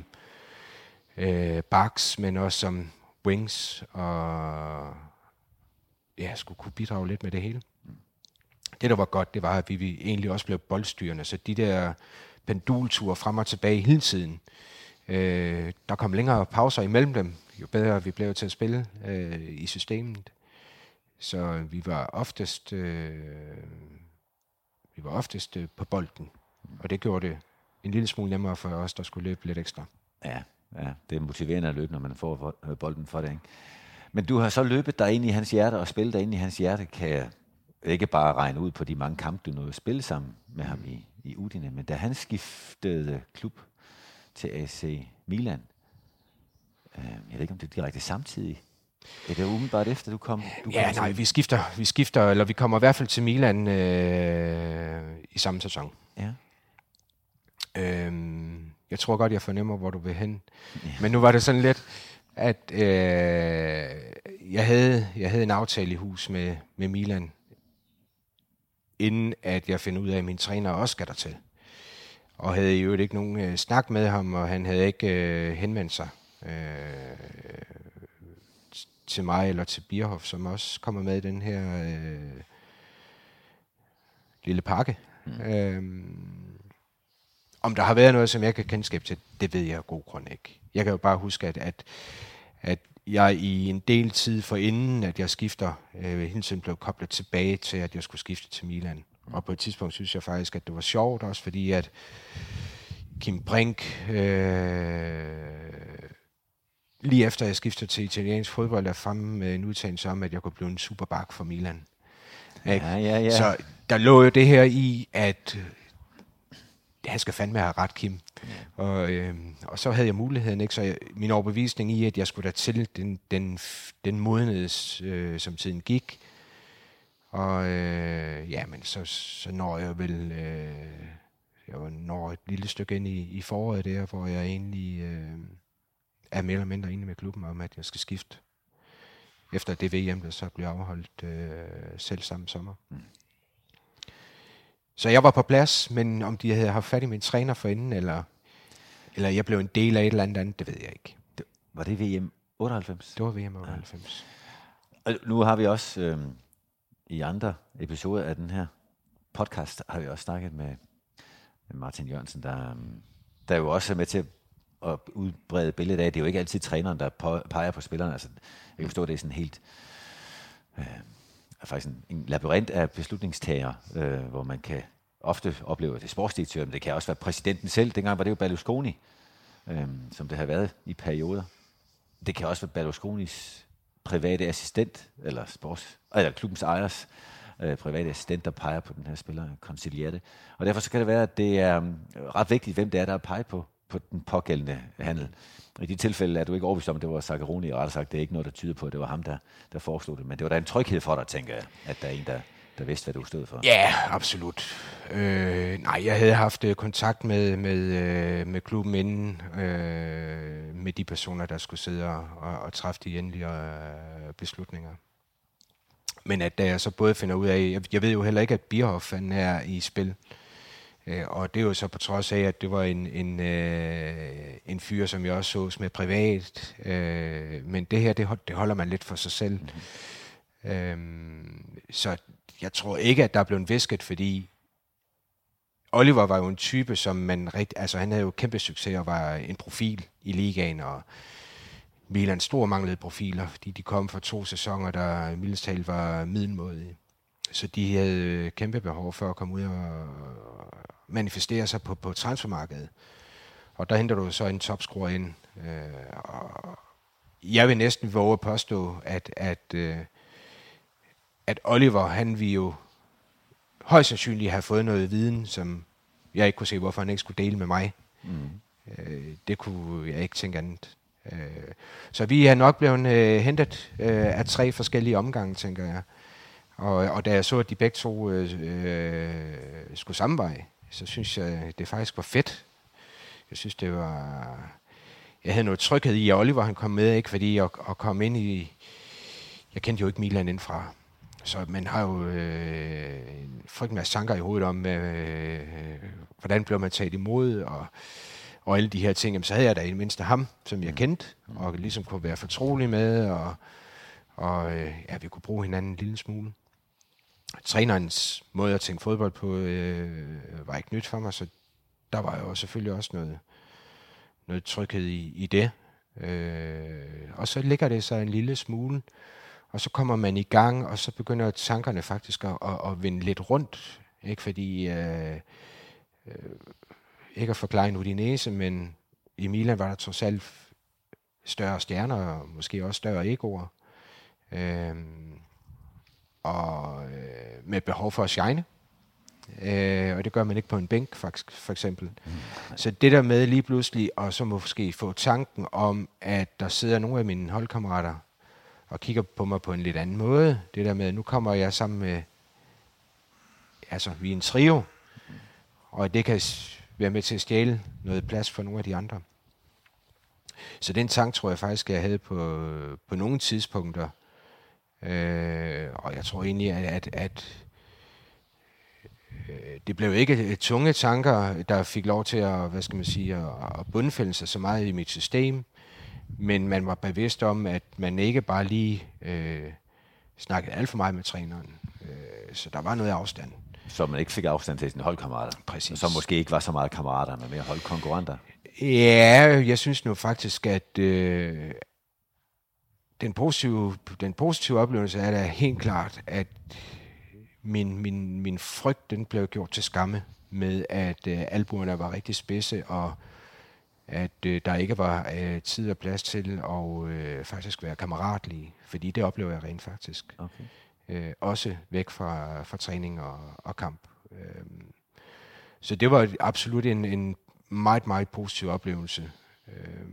øh, backs, men også som wings, og ja, skulle kunne bidrage lidt med det hele. Det, der var godt, det var, at vi, vi egentlig også blev boldstyrende, så de der pendulture frem og tilbage hele tiden, øh, der kom længere pauser imellem dem, jo bedre vi blev til at spille øh, i systemet. Så vi var oftest, øh, vi var oftest øh, på bolden, og det gjorde det en lille smule nemmere for os, der skulle løbe lidt ekstra. Ja, ja, det er motiverende at løbe, når man får bolden for det, ikke? Men du har så løbet dig ind i hans hjerte, og spillet dig ind i hans hjerte, kan jeg ikke bare regne ud på de mange kampe, du nåede at spille sammen med ham i, i Udine, men da han skiftede klub til A C Milan, øh, jeg ved ikke, om det er direkte samtidig. Er det umiddelbart efter, du kom? Du ja, kom nej, vi skifter, vi skifter, eller vi kommer i hvert fald til Milan øh, i samme sæson. Ja. Øhm, jeg tror godt, jeg fornemmer, hvor du vil hen. Ja. Men nu var det sådan lidt, at øh, jeg, havde, jeg havde en aftale i hus med, med Milan, inden at jeg finder ud af, at min træner også skal der til. Og havde i øvrigt ikke nogen øh, snak med ham, og han havde ikke øh, henvendt sig. Øh, til mig, eller til Bierhoff, som også kommer med i den her øh, lille pakke. Mm. Øhm, om der har været noget, som jeg kan kendskab til, det ved jeg af god grund ikke. Jeg kan jo bare huske, at, at, at jeg i en del tid forinden, at jeg skifter, øh, hele tiden blev koblet tilbage til, at jeg skulle skifte til Milan. Mm. Og på et tidspunkt synes jeg faktisk, at det var sjovt også, fordi at Kim Brink, øh, lige efter jeg skiftede til italiensk fodbold, er fremme med en udtalelse om, at jeg kunne blive en superbak for Milan. Ja, ja, ja. Så der lå jo det her i, at han skal fandme have ret, Kim. Ja. Og, øh, og så havde jeg muligheden, ikke? Så jeg, min overbevisning i, at jeg skulle da til, den, den, den modnedes, øh, som tiden gik. Og øh, ja, men så, så når jeg vel... Øh, jeg når et lille stykke ind i, i foråret der, hvor jeg egentlig øh, er mere eller mindre enig med klubben om, at jeg skal skifte. Efter det V M, der så bliver afholdt øh, selv samme sommer. Mm. Så jeg var på plads, men om de havde haft fat i min træner forinden, eller, eller jeg blev en del af et eller andet andet, det ved jeg ikke. Det, var det V M otteoghalvfems? Det var V M otteoghalvfems. Ja. Og nu har vi også øh, i andre episoder af den her podcast, har vi også snakket med, med Martin Jørgensen, der, der jo også er med til at udbrede billedet af, det er jo ikke altid træneren, der peger på spillerne. Altså, jeg kan forstå, at det er sådan helt... Øh, er faktisk en, en labyrint af beslutningstager, øh, hvor man kan ofte opleve, at det er sportsdirektøren, men det kan også være præsidenten selv. Dengang var det jo Berlusconi, øh, som det har været i perioder. Det kan også være Berlusconis private assistent, eller, sports, eller klubbens ejers øh, private assistent, der peger på den her spiller, Consigliere. Og derfor så kan det være, at det er øh, ret vigtigt, hvem det er, der peger på, på den pågældende handel. I de tilfælde er du ikke overbevist om, at det var Zaccheroni, og rettere sagt, det er ikke noget, der tyder på, at det var ham, der, der foreslog det. Men det var da en tryghed for dig, tænker jeg, at der er en, der, der vidste, hvad du stod for. Ja, absolut. Øh, nej, jeg havde haft øh, kontakt med, med, øh, med klubben inden, øh, med de personer, der skulle sidde og, og, og træffe de endelige øh, beslutninger. Men at da jeg så både finder ud af, jeg, jeg ved jo heller ikke, at Bierhoff er i spil. Øh, og det er jo så på trods af, at det var en, en, øh, en fyr, som jeg også sås med privat. Øh, men det her, det, det holder man lidt for sig selv. Mm-hmm. Øh, så jeg tror ikke, at der er blevet visket, fordi Oliver var jo en type, som man rigtig... Altså, han havde jo kæmpe succes og var en profil i ligaen, og Milan stor manglede profiler, fordi de kom for to sæsoner, der mildest talt var middelmådige. Så de havde kæmpe behov for at komme ud og manifestere sig på, på transfermarkedet. Og der henter du så en topscorer ind. Øh, og jeg vil næsten våge at påstå, at, at, øh, at Oliver, han vil jo højst sandsynligt have fået noget viden, som jeg ikke kunne se, hvorfor han ikke skulle dele med mig. Mm. Øh, det kunne jeg ikke tænke andet. Øh, så vi er nok blevet øh, hentet øh, af tre forskellige omgange, tænker jeg. Og, og da jeg så, at de begge to øh, øh, skulle samme vej, så synes jeg, det faktisk var fedt. Jeg synes, det var... Jeg havde noget tryghed i, at Oliver han kom med, ikke? Fordi at, at komme ind i... Jeg kendte jo ikke Milan indfra. Så man har jo øh, en frygtelig masse tanker i hovedet om, øh, hvordan bliver man taget imod, og, og alle de her ting. Jamen, så havde jeg da i det mindste ham, som jeg kendte, og ligesom kunne være fortrolig med, og, og øh, ja, vi kunne bruge hinanden en lille smule. Trænerens måde at tænke fodbold på øh, var ikke nyt for mig, så der var jo selvfølgelig også noget, noget tryghed i, i det. Øh, og så ligger det sig en lille smule, og så kommer man i gang, og så begynder tankerne faktisk at, at, at vende lidt rundt. Ikke fordi, øh, øh, ikke at forklare en Udinese, men i Milan var der trods alt større stjerner, og måske også større egoer. Øh, og øh, med behov for at shine. Øh, og det gør man ikke på en bænk, faktisk, for eksempel. Mm. Så det der med lige pludselig, og så måske få tanken om, at der sidder nogle af mine holdkammerater og kigger på mig på en lidt anden måde. Det der med, nu kommer jeg sammen med, altså vi er en trio, og det kan være med til at stjæle noget plads for nogle af de andre. Så den tanke tror jeg faktisk, jeg havde på, på nogle tidspunkter. Øh, og jeg tror egentlig, at, at, at øh, det blev ikke tunge tanker, der fik lov til at, hvad skal man sige, at, at bundfælde sig så meget i mit system. Men man var bevidst om, at man ikke bare lige øh, snakkede alt for meget med træneren. Øh, så der var noget afstand. Så man ikke fik afstand til sine holdkammerater. Præcis. Så måske ikke var så meget kammerater, men mere holdkonkurrenter. Ja, jeg synes nu faktisk, at øh, den, positive, den positive oplevelse er da helt klart, at min, min, min frygt den blev gjort til skamme med, at øh, albuerne var rigtig spidse, og at øh, der ikke var øh, tid og plads til at øh, faktisk være kammeratlige, fordi det oplever jeg rent faktisk. Okay. Øh, også væk fra, fra træning og, og kamp. Øh, så det var absolut en, en meget, meget positiv oplevelse. Øh,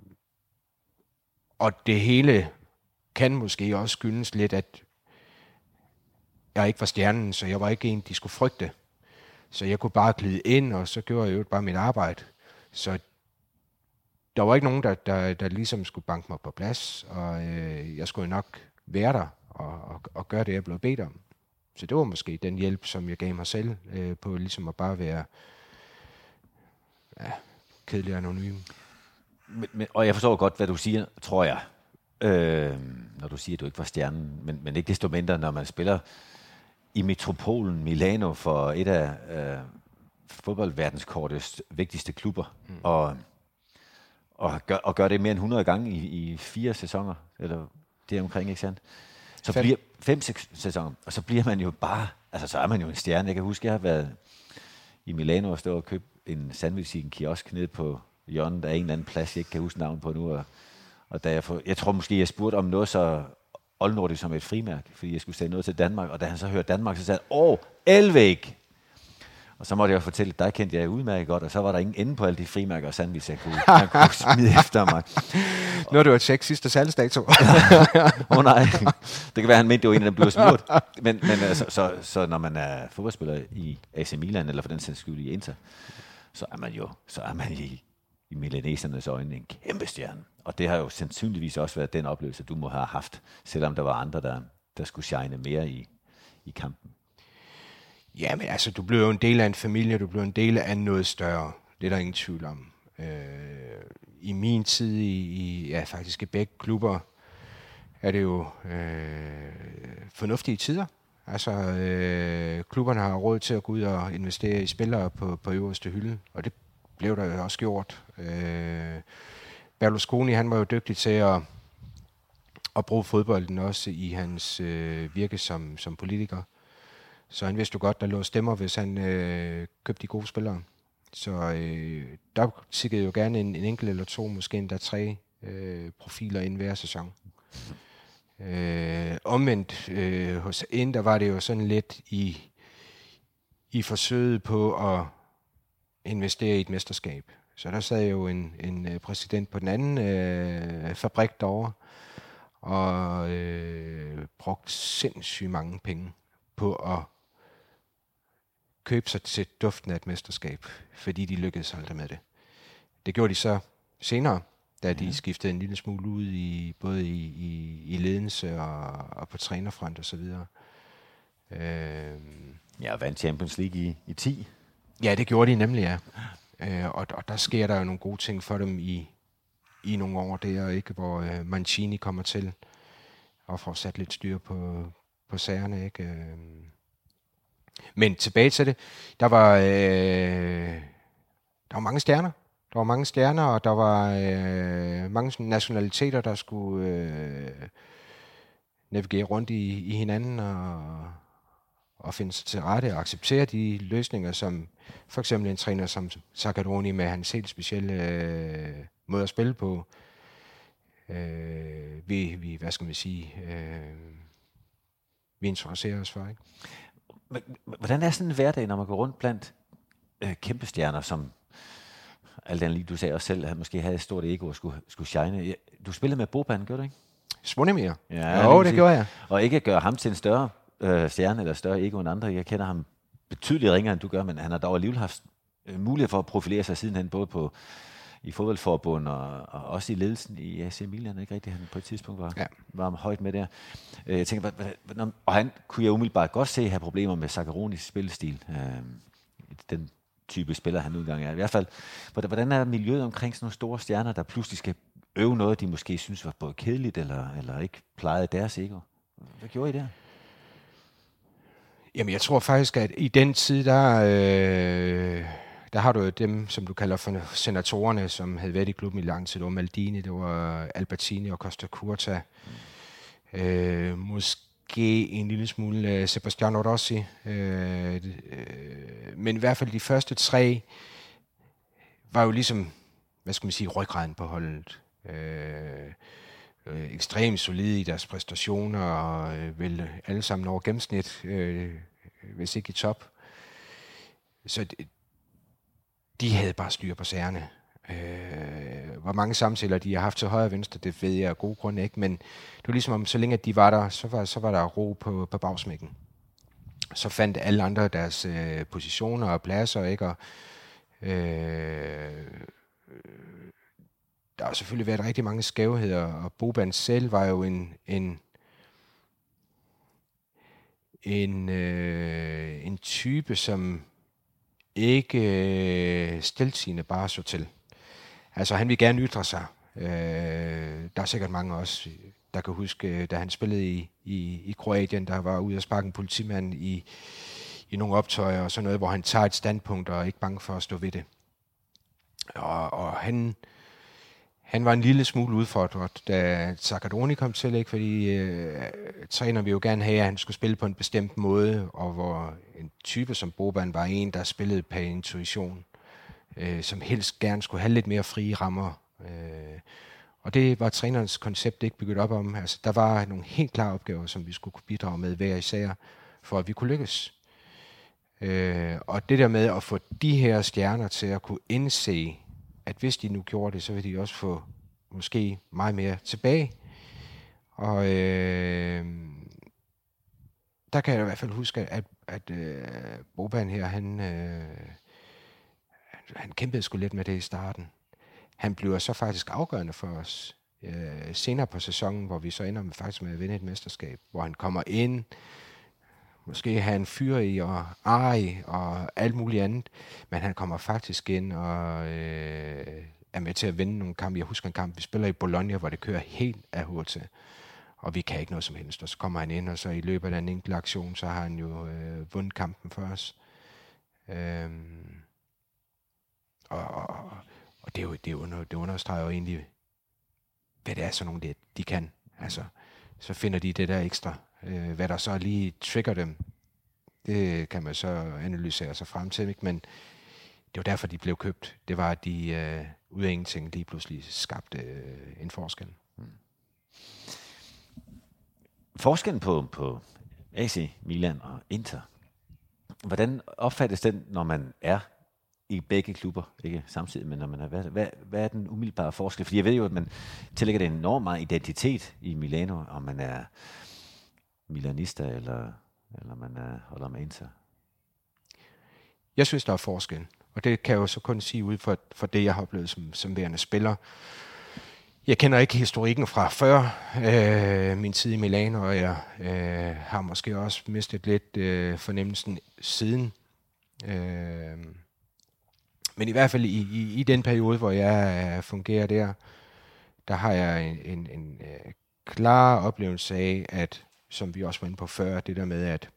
og det hele kan måske også skyldes lidt, at jeg ikke var stjernen, så jeg var ikke en, de skulle frygte. Så jeg kunne bare glide ind, og så gjorde jeg jo bare mit arbejde. Så der var ikke nogen, der, der, der ligesom skulle banke mig på plads, og øh, jeg skulle nok være der og, og, og gøre det, jeg blev bedt om. Så det var måske den hjælp, som jeg gav mig selv øh, på ligesom at bare være ja, kedelig og anonym. Men, men, og jeg forstår godt, hvad du siger, tror jeg, øh, når du siger, at du ikke var stjernen, men, men ikke desto mindre, når man spiller i metropolen Milano for et af øh, fodboldverdenskortets vigtigste klubber, mm. og, og, gør, og gør det mere end hundrede gange i, i fire sæsoner, eller det omkring, ikke sandt? Så fem. bliver fem seks sæsoner, og så bliver man jo bare, altså så er man jo en stjerne. Jeg kan huske, jeg har været i Milano og stået og købt en sandwich i en kiosk nede på hjørnet af en eller anden plads, jeg ikke kan huske navn på nu, og, og da jeg, for, jeg tror måske, jeg spurgte om noget så oldnordisk som et frimærke, fordi jeg skulle sende noget til Danmark, og da han så hørte Danmark, så sagde han, åh, Elvæg! Og så måtte jeg jo fortælle, dig kendte jeg udmærket godt, og så var der ingen ende på alle de frimærker og sandwich, jeg kunne, jeg kunne smide efter mig. Nu har du jo tjekket sidste salgsdato. Åh oh, nej, det kan være, han mente, det var en af dem, blev smurt. Men, men altså, så, så når man er fodboldspiller i A C Milan, eller for den sags skyld i Inter, så er man jo så er man i, i milanesernes øjne en kæmpe stjerne. Og det har jo sandsynligvis også været den oplevelse, du må have haft, selvom der var andre, der, der skulle shine mere i, i kampen. Ja, men altså, du blev jo en del af en familie, du blev en del af noget større. Det er der ingen tvivl om. Øh, I min tid, i, i ja, faktisk i begge klubber, er det jo øh, fornuftige tider. Altså, øh, klubberne har råd til at gå ud og investere i spillere på, på øverste hylde, og det blev der jo også gjort. Øh, Berlusconi, han var jo dygtig til at, at bruge fodbolden også i hans øh, virke som, som politiker. Så han vidste jo godt, der lå stemmer, hvis han øh, købte de gode spillere. Så øh, der tikkede jo gerne en, en enkelt eller to, måske endda tre øh, profiler ind hver sæson. Øh, omvendt øh, hos Inter var det jo sådan lidt i, i forsøget på at investere i et mesterskab. Så der sad jo en, en præsident på den anden øh, fabrik derovre, og øh, brugte sindssygt mange penge på at købe sig til duften af et mesterskab, fordi de lykkedes aldrig med det. Det gjorde de så senere, da de skiftede en lille smule ud i både i, i, i ledelse og, og på trænerfront og så videre. Øhm. Ja, vandt Champions League i, i ti. Ja, det gjorde de nemlig, ja. Øh, og, og der sker der jo nogle gode ting for dem i, i nogle år der, ikke, hvor øh, Mancini kommer til og får sat lidt styr på, på sagerne, ikke. Øh. Men tilbage til det, der var øh, der var mange stjerner. Der var mange stjerner, og der var øh, mange nationaliteter, der skulle øh, navigere rundt i, i hinanden og, og finde sig til rette og acceptere de løsninger, som for eksempel en træner som Zaccheroni med hans helt specielle øh, måde at spille på. Øh, vi, vi, hvad skal man sige, øh, vi introducerer os for, ikke? Hvordan er sådan en hverdag, når man går rundt blandt øh, kæmpe stjerner, som alt andet lige, du sagde også selv, at han måske havde et stort ego og skulle, skulle shine. Du spillede med Boban, gjorde du ikke? Svunimir. Ja, jo, det gjorde jeg. Og ikke gøre ham til en større øh, stjerne eller større ego end andre. Jeg kender ham betydeligt ringere, end du gør, men han har dog alligevel haft øh, mulighed for at profilere sig sidenhen, både på i fodboldforbund og, og også i ledelsen i A C Milan, ikke rigtigt? Han på et tidspunkt var, ja. var højt med der. Øh, jeg tænker, hvad, hvad, og han kunne jeg umiddelbart godt se have problemer med Zaccheronis spillestil. Øh, den type spiller, han udgang er. I hvert fald, hvordan er miljøet omkring sådan nogle store stjerner, der pludselig skal øve noget, de måske synes var både kedeligt, eller, eller ikke plejede deres ego? Hvad gjorde I der? Jamen, jeg tror faktisk, at i den tid, der, øh, der har du jo dem, som du kalder for senatorerne, som havde været i klubben i lang tid. Det var Maldini, det var Albertini og Costa Curta. Mm. Øh, måske en lille smule øh, Sebastiano Rossi. Øh, øh, men i hvert fald de første tre var jo ligesom, hvad skal man sige, ryggraden på holdet. Øh, øh, ekstremt solide i deres præstationer, og øh, vel alle sammen over gennemsnit, øh, hvis ikke i top. Så de, de havde bare styr på sagerne. Øh, hvor mange samtaler de har haft til højre og venstre, det ved jeg af gode grunde ikke, men det var ligesom om, så længe at de var der, så var, så var der ro på, på bagsmækken. Så fandt alle andre deres øh, positioner og pladser, ikke? Og, øh, der har selvfølgelig været rigtig mange skævheder, og Boban selv var jo en en en, øh, en type, som ikke øh, stiltiende bare så til. Altså, han vil gerne ytre sig. Øh, der er sikkert mange også, der kan huske, da han spillede i, i, i Kroatien, der var ude at sparke en politimand i, i nogle optøjer og sådan noget, hvor han tager et standpunkt og er ikke bange for at stå ved det. Og, og han, han var en lille smule udfordret, da Zaccheroni kom til, ikke? Fordi øh, træner vi jo gerne have, at han skulle spille på en bestemt måde, og hvor en type som Boban var en, der spillede på intuition, øh, som helst gerne skulle have lidt mere frie rammer. Øh, og det var trænerens koncept ikke bygget op om. Altså, der var nogle helt klare opgaver, som vi skulle kunne bidrage med hver især, for at vi kunne lykkes. Øh, og det der med at få de her stjerner til at kunne indse, at hvis de nu gjorde det, så vil de også få måske meget mere tilbage. Og øh, der kan jeg i hvert fald huske, at, at øh, Boban her, han, øh, han kæmpede sgu lidt med det i starten. Han bliver så faktisk afgørende for os øh, senere på sæsonen, hvor vi så ender med faktisk med at vinde et mesterskab, hvor han kommer ind, måske have en fyr i og ej og alt muligt andet, men han kommer faktisk ind og øh, er med til at vinde nogle kampe. Jeg husker en kamp, vi spiller i Bologna, hvor det kører helt af hovedet til, og vi kan ikke noget som helst. Og så kommer han ind, og så i løbet af en enkelt aktion, så har han jo øh, vundet kampen for os. Øhm, og, og, og det, er jo, det, er under, det understreger jo egentlig, hvad det er sådan nogle, de, de kan. Altså, så finder de det der ekstra. Øh, hvad der så lige trigger dem, det kan man så analysere sig frem til, ikke? Men det var derfor, de blev købt. Det var, at de øh, ud af ingenting lige pludselig skabte øh, en forskel. Hmm. Forskellen på, på A C Milan og Inter, hvordan opfattes den, når man er i begge klubber, ikke samtidig, men når man er, hvad, hvad, hvad er den umiddelbare forskel? Fordi jeg ved jo, at man tillægger det enormt meget identitet i Milano, om man er milanista, eller, eller man er, holder med Inter. Jeg synes, der er forskel, og det kan jeg jo så kun sige ud for, for det, jeg har oplevet som, som værende spiller. Jeg kender ikke historikken fra før øh, min tid i Milano, og jeg øh, har måske også mistet lidt øh, fornemmelsen siden. Øh, men i hvert fald i, i, i den periode, hvor jeg fungerer der, der har jeg en, en, en øh, klar oplevelse af, at, som vi også var inde på før, det der med, at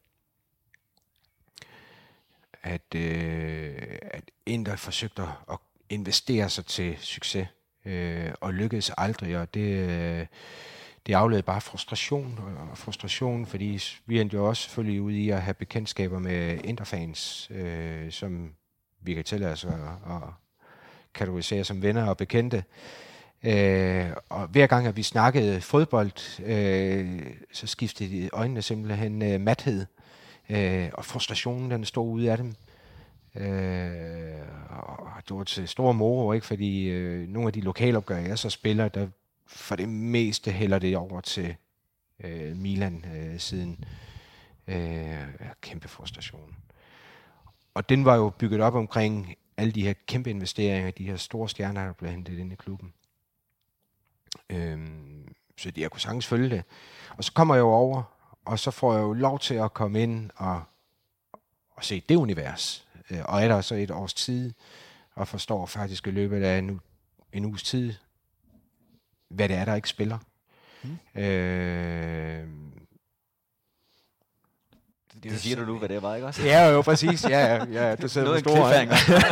at, øh, at Inter forsøgte at investere sig til succes, øh, og lykkedes aldrig, og det, øh, det afledte bare frustration, og frustration, fordi vi endte jo også selvfølgelig ude i at have bekendtskaber med Interfans, øh, som vi kan tillade os at, at kategorisere som venner og bekendte. Øh, og hver gang, at vi snakkede fodbold, øh, så skiftede øjnene simpelthen øh, mathed, øh, og frustrationen, den stod ude af dem. Øh, og det var til store moro, ikke? Fordi øh, nogle af de lokalopgør, jeg så spiller, der for det meste hælder det over til øh, Milan øh, siden. Øh, kæmpe frustration. Og den var jo bygget op omkring alle de her kæmpe investeringer, de her store stjerner, der blev hentet ind i klubben. Øhm, så jeg kunne sagtens følge det. Og så kommer jeg jo over, og så får jeg jo lov til at komme ind og, og se det univers. Øh, og er der så et års tid, og forstår faktisk i løbet af en, en uges tid, hvad det er, der ikke spiller. Mm. Øh, Det, det siger du nu, hvad det var, ikke også? Ja, jo, præcis. Ja, ja, ja, du sidder med store.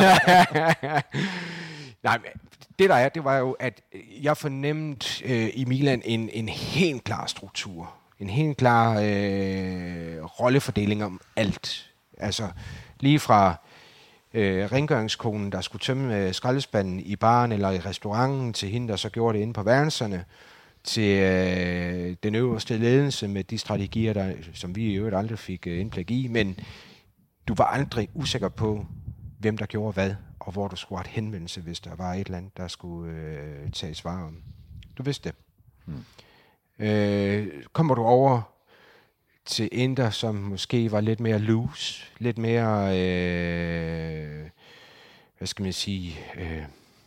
Nej, men det der er, det var jo, at jeg fornemmede øh, i Milan en, en helt klar struktur. En helt klar øh, rollefordeling om alt. Altså lige fra øh, rengøringskonen, der skulle tømme øh, skraldespanden i baren eller i restauranten, til hende, der så gjorde det inde på værelserne, til øh, den øverste ledelse med de strategier, der, som vi i øvrigt aldrig fik øh, indblik i, men du var aldrig usikker på, hvem der gjorde hvad, og hvor du skulle have henvendelse, hvis der var et eller andet, der skulle øh, tages vare om. Du vidste det. Hmm. Øh, kommer du over til Inter, som måske var lidt mere loose, lidt mere, øh, hvad skal man sige, øh,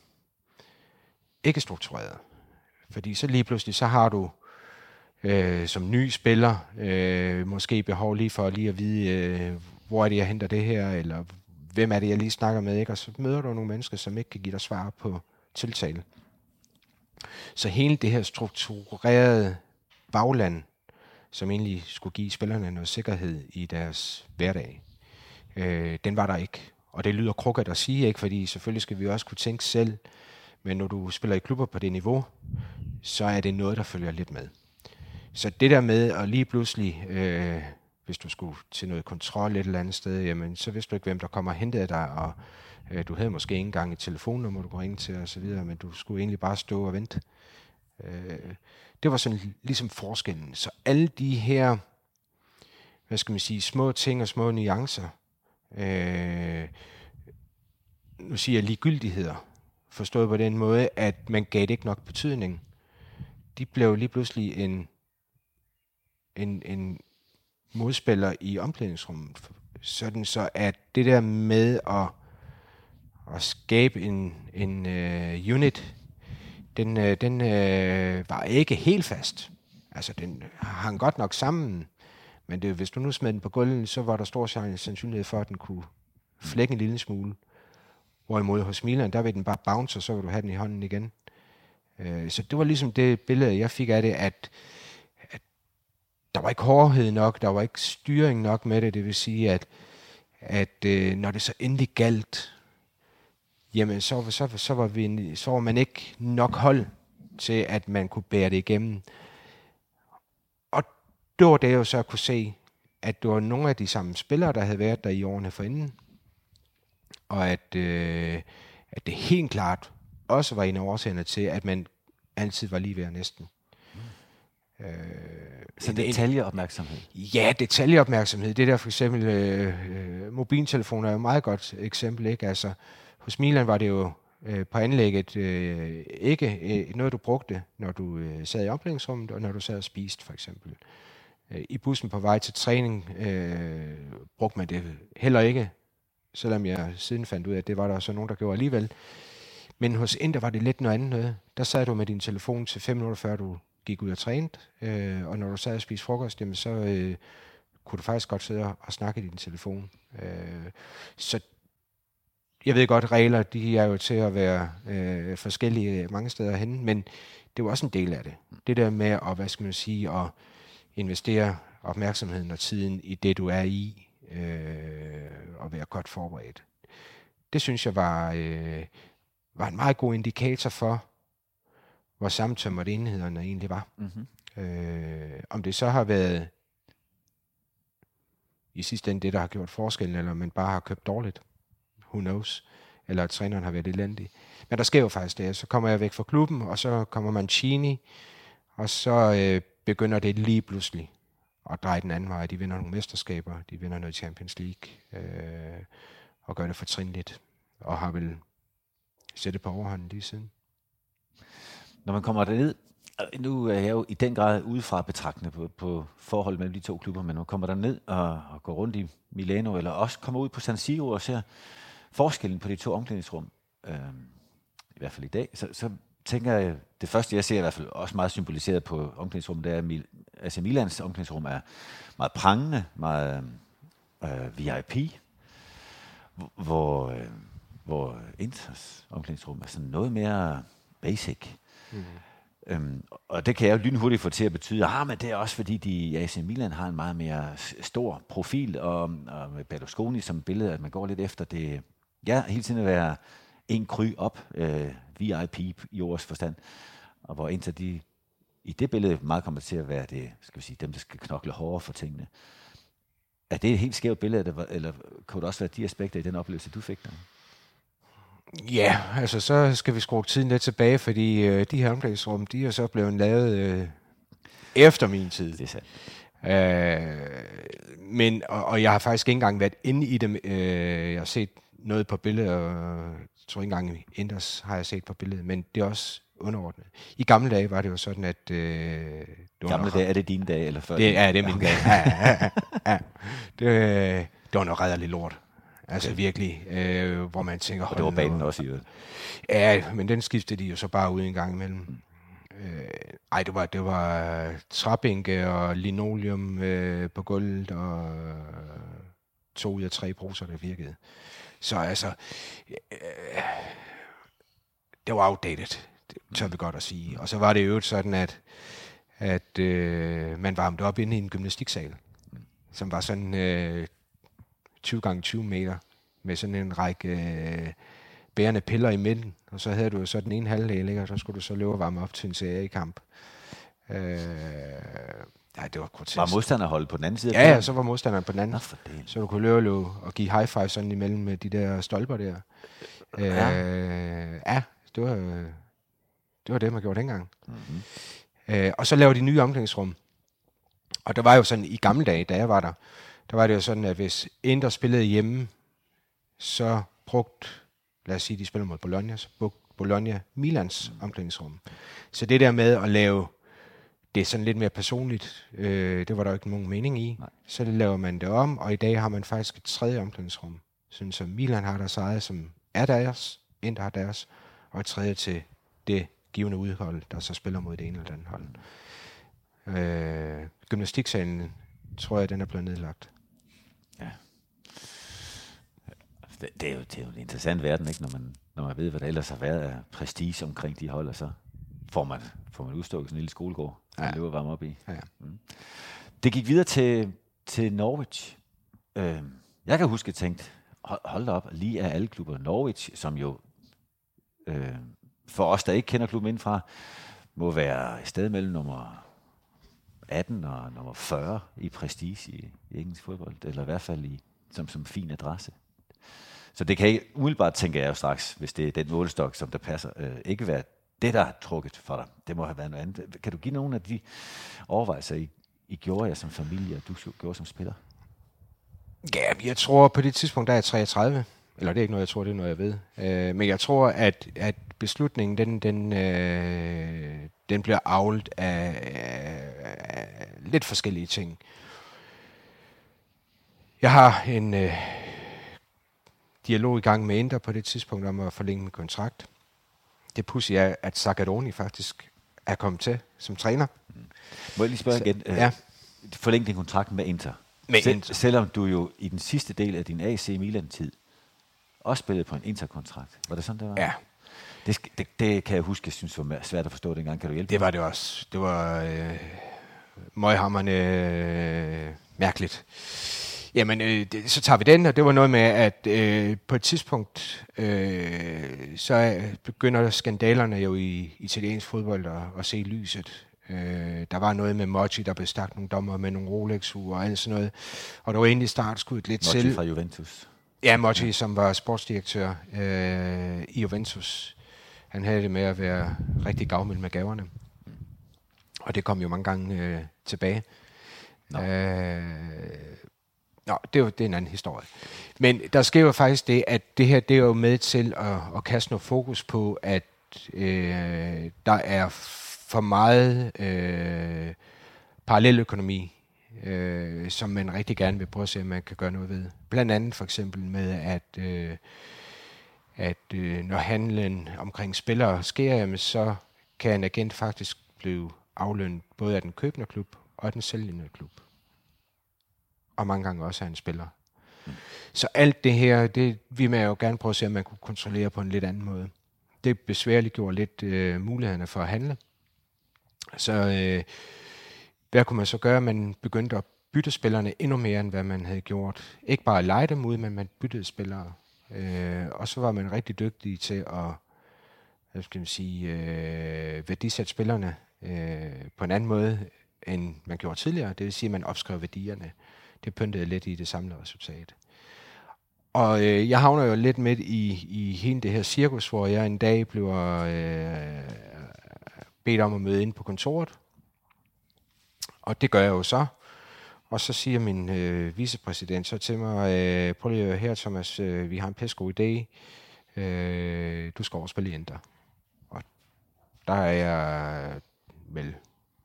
ikke struktureret. Fordi så lige pludselig, så har du øh, som ny spiller øh, måske behov lige for lige at vide, øh, hvor er det, jeg henter det her, eller hvem er det, jeg lige snakker med, ikke? Og så møder du nogle mennesker, som ikke kan give dig svar på tiltale. Så hele det her strukturerede bagland, som egentlig skulle give spillerne noget sikkerhed i deres hverdag, øh, den var der ikke. Og det lyder krukket at sige, ikke? Fordi selvfølgelig skal vi også kunne tænke selv, men når du spiller i klubber på det niveau, så er det noget, der følger lidt med. Så det der med at lige pludselig, øh, hvis du skulle til noget kontrol et eller andet sted, jamen, så vidste du ikke, hvem der kommer og hentede dig, og øh, du havde måske ikke engang et telefonnummer, du kunne ringe til og så videre, men du skulle egentlig bare stå og vente. Øh, det var sådan ligesom forskellen. Så alle de her, hvad skal man sige, små ting og små nuancer, øh, nu siger jeg ligegyldigheder, forstået på den måde, at man gav det ikke nok betydning. De blev lige pludselig en, en, en modspiller i omklædningsrummet. Sådan så, at det der med at, at skabe en, en uh, unit, den, uh, den uh, var ikke helt fast. Altså, den hang godt nok sammen, men det, hvis du nu smed den på gulvet, så var der stor sandsynlighed for, at den kunne flække en lille smule. Hvorimod hos Milan, der vil den bare bounce, og så vil du have den i hånden igen. Øh, så det var ligesom det billede, jeg fik af det, at, at der var ikke hårdhed nok, der var ikke styring nok med det. Det vil sige, at, at øh, når det så endelig galt, jamen så, så, så, var vi, så var man ikke nok hold til, at man kunne bære det igennem. Og det var det, jeg jo så kunne se, at det var nogle af de samme spillere, der havde været der i årene forinden, og at, øh, at det helt klart også var en af årsagerne til, at man altid var lige ved næsten. Mm. Øh, Så detaljeopmærksomhed? Ja, detaljeopmærksomhed. Det der for eksempel, øh, mobiltelefoner er jo et meget godt eksempel, ikke? Altså, hos Milan var det jo øh, på anlægget øh, ikke øh, noget, du brugte, når du øh, sad i omklædningsrummet, og når du sad og spiste, for eksempel. Øh, I bussen på vej til træning øh, brugte man det heller ikke, selvom jeg siden fandt ud af, at det var der så nogen, der gjorde alligevel. Men hos Inter var det lidt noget andet noget. Der sad du med din telefon til fem minutter, før du gik ud og trænede, øh, og når du sad og spiste frokost, jamen, så øh, kunne du faktisk godt sidde og snakke i din telefon. Øh, så jeg ved godt, regler, de er jo til at være øh, forskellige mange steder hen, men det var også en del af det. Det der med at, hvad skal man sige, at investere opmærksomheden og tiden i det, du er i, øh, og være godt forberedt. Det synes jeg var, øh, var en meget god indikator for, hvor sammentømret enhederne egentlig var. Mm-hmm. Øh, om det så har været i sidste ende det, der har gjort forskellen, eller man bare har købt dårligt. Who knows? Eller at træneren har været elendig. Men der sker jo faktisk det. Så kommer jeg væk fra klubben, og så kommer Mancini, og så øh, begynder det lige pludselig at dreje den anden vej. De vinder nogle mesterskaber, de vinder noget Champions League, øh, og gør det fortrinligt, og har vel sættet på overhånden lige siden. Når man kommer derned, nu er jeg jo i den grad udefra betragtende på, på forholdet mellem de to klubber, men når man kommer derned og, og går rundt i Milano, eller også kommer ud på San Siro og ser forskellen på de to omklædningsrum, øh, i hvert fald i dag, så, så tænker jeg, det første jeg ser i hvert fald også meget symboliseret på omklædningsrummet, det er, at Mil- altså Milans omklædningsrum er meget prangende, meget øh, V I P, hvor, øh, hvor Inters omklædningsrum er sådan noget mere basic. Mm. Øhm, og det kan jeg jo lynhurtigt få til at betyde, ah, men det er også fordi, de i A C Milan har en meget mere stor profil, og, og med Berlusconi som billede, at man går lidt efter det, ja, hele tiden at være en kry op, øh, V I P i ordets forstand, og hvor Inter de i det billede meget kommer til at være det, skal vi sige, dem, der skal knokle hårdere for tingene. Er det et helt skævt billede, eller kunne det også være de aspekter i den oplevelse, du fik der? Ja, altså så skal vi skrue tiden lidt tilbage, fordi øh, de her omklædningsrum, de er så blevet lavet øh, efter min tid. Det er sandt. Øh, men, og, og jeg har faktisk ikke engang været inde i dem. Øh, jeg har set noget på billedet, og jeg tror ikke engang i Inders har jeg set på billedet, men det er også underordnet. I gamle dage var det jo sådan, at... Øh, det gamle dage, er det dine dage, eller før? Det, ja, det er mine dage. Ja, ja, ja. Det, det var noget rædderligt lort. Altså okay. virkelig, øh, hvor man tænker... Og det var banen og, også i øvrigt. Ja, men den skiftede de jo så bare ud en gang imellem. Mm. Øh, ej, det var, det var træbænke og linoleum øh, på gulvet, og to ud af tre bruser, der virkede. Så altså, øh, det var outdated, det tør vi godt at sige. Og så var det jo sådan, at, at øh, man varmede op inde i en gymnastiksal, som var sådan øh, tyve gange tyve meter, med sådan en række øh, bærende piller i midten, og så havde du jo så den ene halvdel, ikke? Og så skulle du så løbe og varme op til en serie-kamp. Øh, ja, det var grotesk. Var modstanderholdet på den anden side? Ja, ja, så var modstanderen på den anden. Nå, så du kunne løbe og, løbe og give high five sådan imellem med de der stolper der. Øh, ja. ja, det var, det var det, man gjorde dengang. Mm-hmm. Øh, og så lavede de nye omklædningsrum. Og der var jo sådan, i gamle dage, da jeg var der, der var det jo sådan, at hvis Inter spillede hjemme, så brugte, lad os sige, de spiller mod Bologna, så brugte Bologna Milans omklædningsrum. Så det der med at lave det er sådan lidt mere personligt, øh, det var der jo ikke nogen mening i. Nej. Så laver man det om, og i dag har man faktisk et tredje omklædningsrum, sådan som Milan har deres eget, som er deres, Inter har deres, og et tredje til det givende udhold, der så spiller mod det ene eller andet hold. Øh, gymnastiksalen, tror jeg, den er blevet nedlagt. Ja. Det, det, er jo, det er jo en interessant verden, ikke? Når man, når man ved, hvad der ellers har været af prestige omkring de hold, og så får man, får man udstukket sådan en lille skolegård, som ja. man løber varme op i. Ja. Mm. Det gik videre til, til Norwich. Øh, jeg kan huske, at jeg tænkte, hold, hold da op, lige af alle klubber. Norwich, som jo øh, for os, der ikke kender klubben indfra, må være et sted mellem nummer atten og nummer fyrre i prestige i, i engelsk fodbold, eller i hvert fald i, som, som fin adresse. Så det kan ikke, umiddelbart tænker jeg jo straks, hvis det er den målestok, som der passer, øh, ikke være det, der er trukket for dig. Det må have været noget andet. Kan du give nogle af de overvejelser, I, I gjorde jer som familie, og du gjorde som spiller? Ja, jeg tror på det tidspunkt, der er jeg treogtredive. Eller det er ikke noget, jeg tror, det er noget, jeg ved. Øh, men jeg tror, at, at beslutningen, den, den, øh, den bliver avlet af, af lidt forskellige ting. Jeg har en øh, dialog i gang med Inter på det tidspunkt om at forlænge min kontrakt. Det pudsige er, at Zaccheroni faktisk er kommet til som træner. Mm. Må jeg lige spørge Så, igen? Ja. Forlænge din kontrakt med Inter. Med Sel- Inter. Selvom du jo i den sidste del af din A C Milan-tid også spillede på en Inter-kontrakt. Var det sådan, det var? Ja. Det, det, det kan jeg huske, jeg synes var svært at forstå dengang. Kan du hjælpe Det var det også. Det var øh, møghamrende øh, mærkeligt. Jamen, øh, det, så tager vi den, og det var noget med, at øh, på et tidspunkt, øh, så begynder skandalerne jo i italiensk fodbold at, at se lyset. Øh, der var noget med Mochi, der blev stagt nogle dommer med nogle Rolex-ure og alt sådan noget. Og der var egentlig startskuddet lidt Mochi til. Mochi fra Juventus. Ja, Mochi, som var sportsdirektør øh, i Juventus. Han havde det med at være rigtig gavmild med gaverne. Og det kom jo mange gange øh, tilbage. Nå. Øh, Nå, det er jo det er en anden historie. Men der sker jo faktisk det, at det her det er jo med til at, at kaste noget fokus på, at øh, der er for meget øh, paralleløkonomi, øh, som man rigtig gerne vil prøve at se, om man kan gøre noget ved. Blandt andet for eksempel med, at, øh, at øh, når handlen omkring spillere sker, jamen, så kan en agent faktisk blive aflønnet både af den købende klub og den sælgende klub. Og mange gange også af en spiller. Mm. Så alt det her, det vil man jo gerne prøve at se, om man kunne kontrollere på en lidt anden måde. Det besværliggjorde lidt øh, mulighederne for at handle. Så øh, hvad kunne man så gøre? Man begyndte at bytte spillerne endnu mere, end hvad man havde gjort. Ikke bare lege dem ud, men man byttede spillere. Øh, og så var man rigtig dygtig til at hvad skal man sige, øh, værdisætte spillerne øh, på en anden måde, end man gjorde tidligere. Det vil sige, at man opskrev værdierne. Det pyntede lidt i det samlede resultat. Og øh, jeg havner jo lidt midt i, i hele det her cirkus, hvor jeg en dag bliver øh, bedt om at møde ind på kontoret. Og det gør jeg jo så. Og så siger min øh, vicepræsident så til mig, øh, prøv lige her Thomas, øh, vi har en pisse god idé. Øh, du skal over spille i Inter. Og der er jeg vel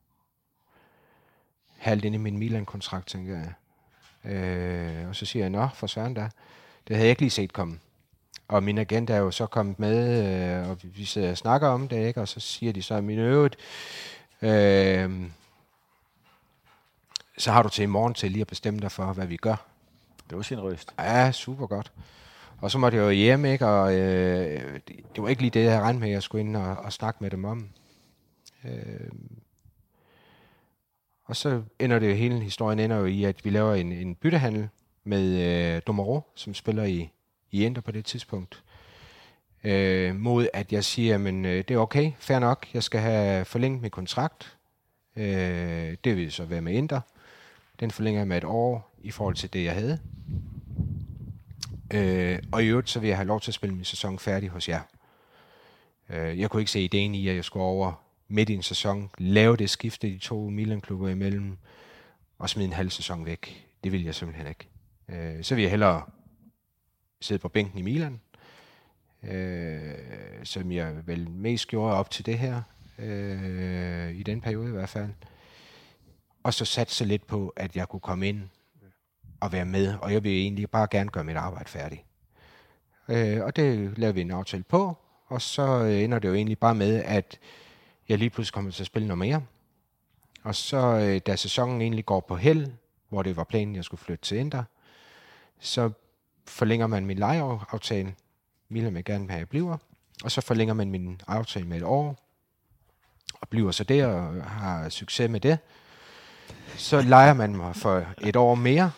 halvt inde i min Milan-kontrakt, tænker jeg. Øh, og så siger jeg, nå, for søren da. Det havde jeg ikke lige set komme. Og min agent er jo så kommet med, øh, og vi sidder og snakker om det, ikke? Og så siger de så, at min øvrigt, øh, så har du til i morgen til lige at bestemme dig for, hvad vi gør. Det var sin røst. Ja, super godt. Og så måtte jeg jo hjem, ikke? Og øh, det, det var ikke lige det, jeg havde regnet med, at jeg skulle ind og, og snakke med dem om. Øh, og så ender det jo, hele historien ender jo i, at vi laver en, en byttehandel med øh, Domaro, som spiller i, i Inter på det tidspunkt. Øh, mod at jeg siger, men øh, det er okay, fair nok, jeg skal have forlænget min kontrakt. Øh, det vil så være med Inter. Den forlænger jeg med et år i forhold til det, jeg havde. Øh, og i øvrigt, så vil jeg have lov til at spille min sæson færdig hos jer. Øh, jeg kunne ikke se ideen i, at jeg skulle over midt i en sæson, lave det skifte de to Milan-klubber imellem, og smide en halv sæson væk. Det vil jeg simpelthen ikke. Øh, så vil jeg hellere sidde på bænken i Milan, øh, som jeg vel mest gjorde op til det her, øh, i den periode i hvert fald. Og så satse lidt på, at jeg kunne komme ind og være med, og jeg vil egentlig bare gerne gøre mit arbejde færdigt. Øh, og det lavede vi en aftale på, og så ender det jo egentlig bare med, at jeg lige pludselig kommer til at spille noget mere. Og så, da sæsonen egentlig går på held, hvor det var planen, at jeg skulle flytte til Inter, så forlænger man min lejeaftale. Milan vil gerne have, at jeg bliver. Og så forlænger man min aftale med et år, og bliver så der og har succes med det. Så lejer man mig for et år mere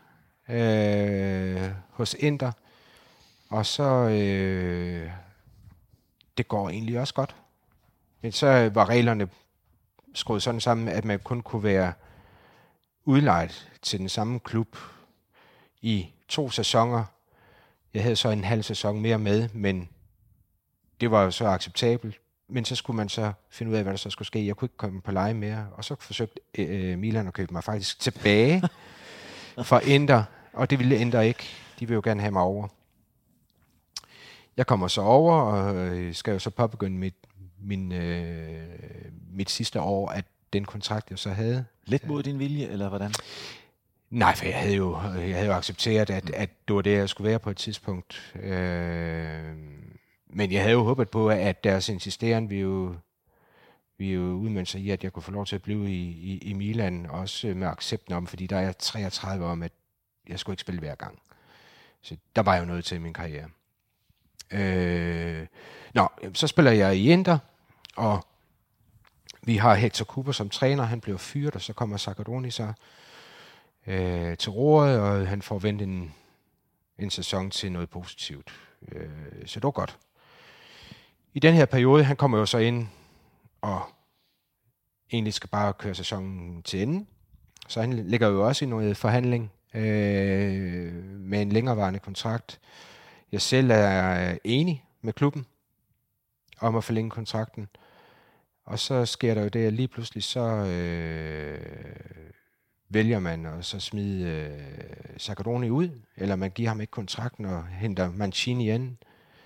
øh, hos Inter, og så øh, det går egentlig også godt. Men så var reglerne skruet sådan sammen, at man kun kunne være udlejet til den samme klub i to sæsoner. Jeg havde så en halv sæson mere med, men det var jo så acceptabelt. Men så skulle man så finde ud af, hvad der så skulle ske. Jeg kunne ikke komme på leje mere, og så forsøgte øh, Milan at købe mig faktisk tilbage fra Inter, og det ville Inter ikke. De vil jo gerne have mig over. Jeg kommer så over, og skal jo så påbegynde mit, min, øh, mit sidste år af den kontrakt, jeg så havde. Lidt mod din vilje, eller hvordan? Nej, for jeg havde jo, jeg havde jo accepteret, at, at det var det, jeg skulle være på et tidspunkt. Øh, men jeg havde jo håbet på, at deres insisteren ville jo, ville jo udmønte sig i, at jeg kunne få lov til at blive i, i, i Milan, også med accepten om, fordi der er treogtredive om, at jeg skulle ikke spille hver gang. Så der var jo noget til i min karriere. Øh, nå, så spiller jeg i Inter, og vi har Hector Cooper som træner. Han blev fyret, og så kommer Zaccheroni så øh, til roret, og han får vendt en, en sæson til noget positivt. Øh, så det var godt. I den her periode, han kommer jo så ind, og egentlig skal bare køre sæsonen til ende. Så han ligger jo også i noget forhandling øh, med en længerevarende kontrakt. Jeg selv er enig med klubben om at forlænge kontrakten. Og så sker der jo det, at lige pludselig så øh, vælger man at så smide øh, Zaccheroni ud, eller man giver ham ikke kontrakten og henter Mancini igen.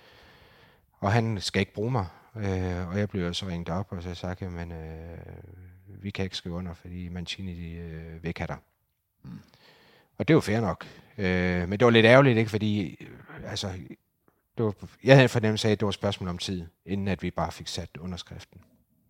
Og han skal ikke bruge mig. Øh, og jeg blev så ringet op, og så sagde jeg, men øh, vi kan ikke skrive under, fordi Mancini de, øh, vil ikke have dig. Mm. Og det var fair nok. Øh, men det var lidt ærgerligt, ikke? Fordi øh, altså, det var, jeg havde en fornemmelse af, at det var et spørgsmål om tid, inden at vi bare fik sat underskriften.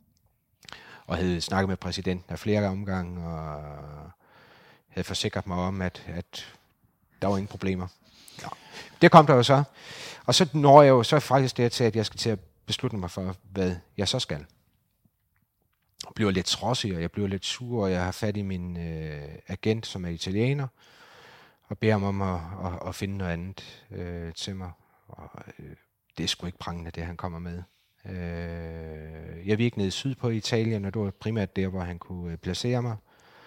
Og havde snakket med præsidenten af flere omgange, og havde forsikret mig om, at, at der var ingen problemer. Ja. Det kom der jo så. Og så når jeg jo så faktisk dertil, at jeg skal til at beslutte mig for, hvad jeg så skal. bliver lidt trodsig, og jeg bliver lidt sur, og jeg har fat i min øh, agent, som er italiener, og beder ham om at, at, at finde noget andet øh, til mig. Og, øh, det er sgu ikke prangende, det han kommer med. Øh, jeg gik ned sydpå i Italien, og det var primært der, hvor han kunne øh, placere mig.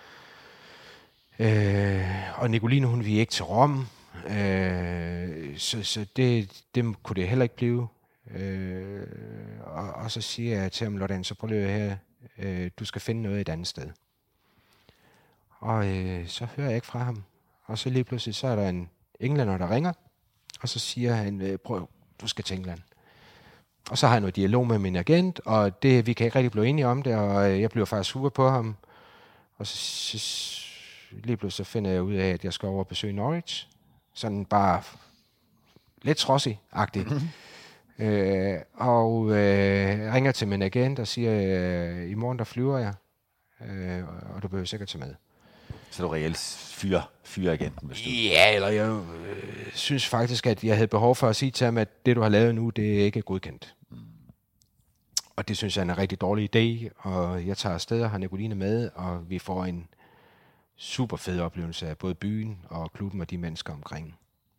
Øh, og Nicoline, hun ville ikke til Rom, øh, så, så det, det kunne det heller ikke blive. Øh, og, og så siger jeg til ham, Lordan, så prøv lige her, øh, du skal finde noget et andet sted. Og øh, så hører jeg ikke fra ham. Og så lige pludselig, så er der en englænder, der ringer, og så siger han, øh, prøv, du skal til England. Og så har jeg noget dialog med min agent, og det, vi kan ikke rigtig blive enige om det, og øh, jeg bliver faktisk sur på ham. Og så, så lige pludselig så finder jeg ud af, at jeg skal over og besøge Norwich. Sådan bare lidt trodsig-agtigt. Mm-hmm. Øh, og øh, ringer til min agent og siger, øh, i morgen der flyver jeg, øh, og du behøver sikkert tage med. Så du reelt fyre, fyre agenten? Hvis du... Ja, eller jeg øh, synes faktisk, at jeg havde behov for at sige til ham, at det du har lavet nu, det er ikke godkendt. Mm. Og det synes jeg er en rigtig dårlig idé, og jeg tager afsted og har Nicoline med, og vi får en super fed oplevelse af både byen og klubben og de mennesker omkring.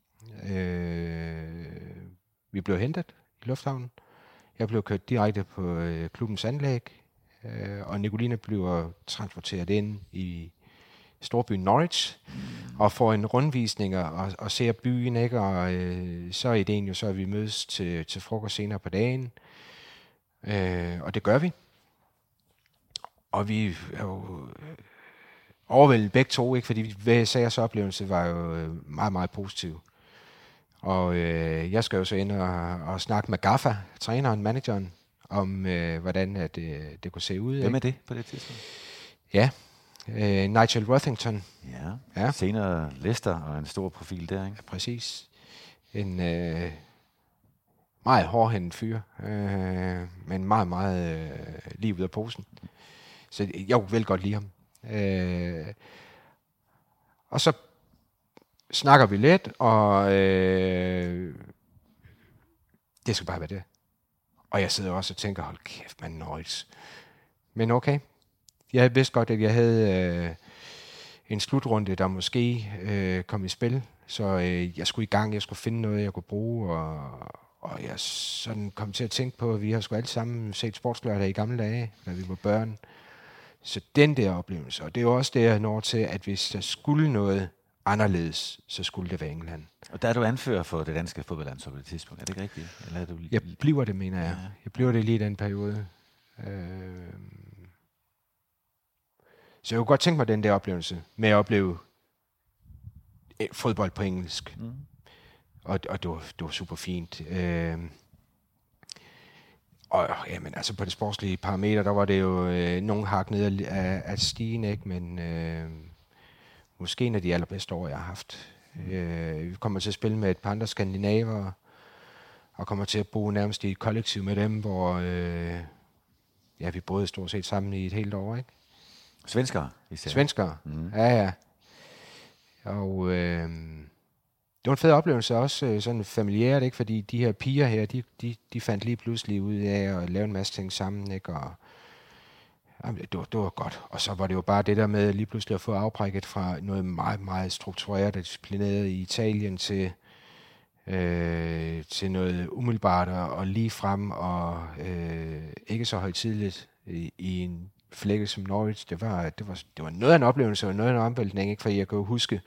Øh, vi blev hentet i lufthavnen. Jeg blev kørt direkte på øh, klubbens anlæg, øh, og Nicoline bliver transporteret ind i storbyen Norwich, mm. og får en rundvisning og, og ser byen, ikke? Og øh, så er ideen jo så, at vi mødes til, til frokost senere på dagen. Øh, og det gør vi. Og vi er jo overvældet begge to, ikke? Fordi hver sags oplevelse var jo meget, meget positiv. Og øh, jeg skal jo så ind og, og snakke med Gaffa, træneren, manageren, om øh, hvordan at, øh, det kunne se ud. Hvem er ikke? det på det tidspunkt? Ja, øh, Nigel Worthington. Ja, ja. Senere Leicester og en stor profil der, ikke? Ja, præcis. En øh, meget hårdhændet fyr, øh, men meget, meget øh, lige ud af posen. Så jeg kunne vel godt lide ham. Øh, og så snakker vi lidt, og øh, det skal bare være det. Og jeg sidder også og tænker, hold kæft, man Norwich. Men okay. Jeg vidste godt, at jeg havde øh, en slutrunde, der måske øh, kom i spil. Så øh, jeg skulle i gang, jeg skulle finde noget, jeg kunne bruge. Og, og jeg sådan kom til at tænke på, at vi har sgu alle sammen set sportslørdag i gamle dage, da vi var børn. Så den der oplevelse, og det er jo også det, jeg når til, at hvis der skulle noget anderledes, så skulle det være England. Og der er du anfører for det danske fodboldlandshold på det tidspunkt. Er det ikke rigtigt? Eller er du lige... Jeg bliver det, mener jeg. Ja. Jeg bliver det lige i den periode. Øh... Så jeg kunne godt tænke mig den der oplevelse med at opleve fodbold på engelsk. Mm. Og, og det, var, det var super fint. Øh... Og jamen, altså på det sportslige parameter, der var det jo øh, nogle hak ned af, af stigen, ikke? Men øh, måske en af de allerbedste år, jeg har haft. Mm. Øh, vi kommer til at spille med et par andre skandinaver, og kommer til at bo nærmest i et kollektiv med dem, hvor øh, ja, vi boede stort set sammen i et helt år, ikke? Svenskere? Især. Svenskere, mm. ja, ja. Og øh, det var en fed oplevelse også, sådan familiært, ikke? Fordi de her piger her, de, de, de fandt lige pludselig ud af at lave en masse ting sammen, ikke? Og jamen, det, var, det var godt. Og så var det jo bare det der med lige pludselig at få afbrækket fra noget meget, meget struktureret og disciplineret i Italien til, øh, til noget umiddelbart og lige frem og øh, ikke så højtidligt i, i en flække som Norwich. Det var, det var, det var noget af en oplevelse og noget af en omvæltning, ikke? Fordi jeg kan jo huske,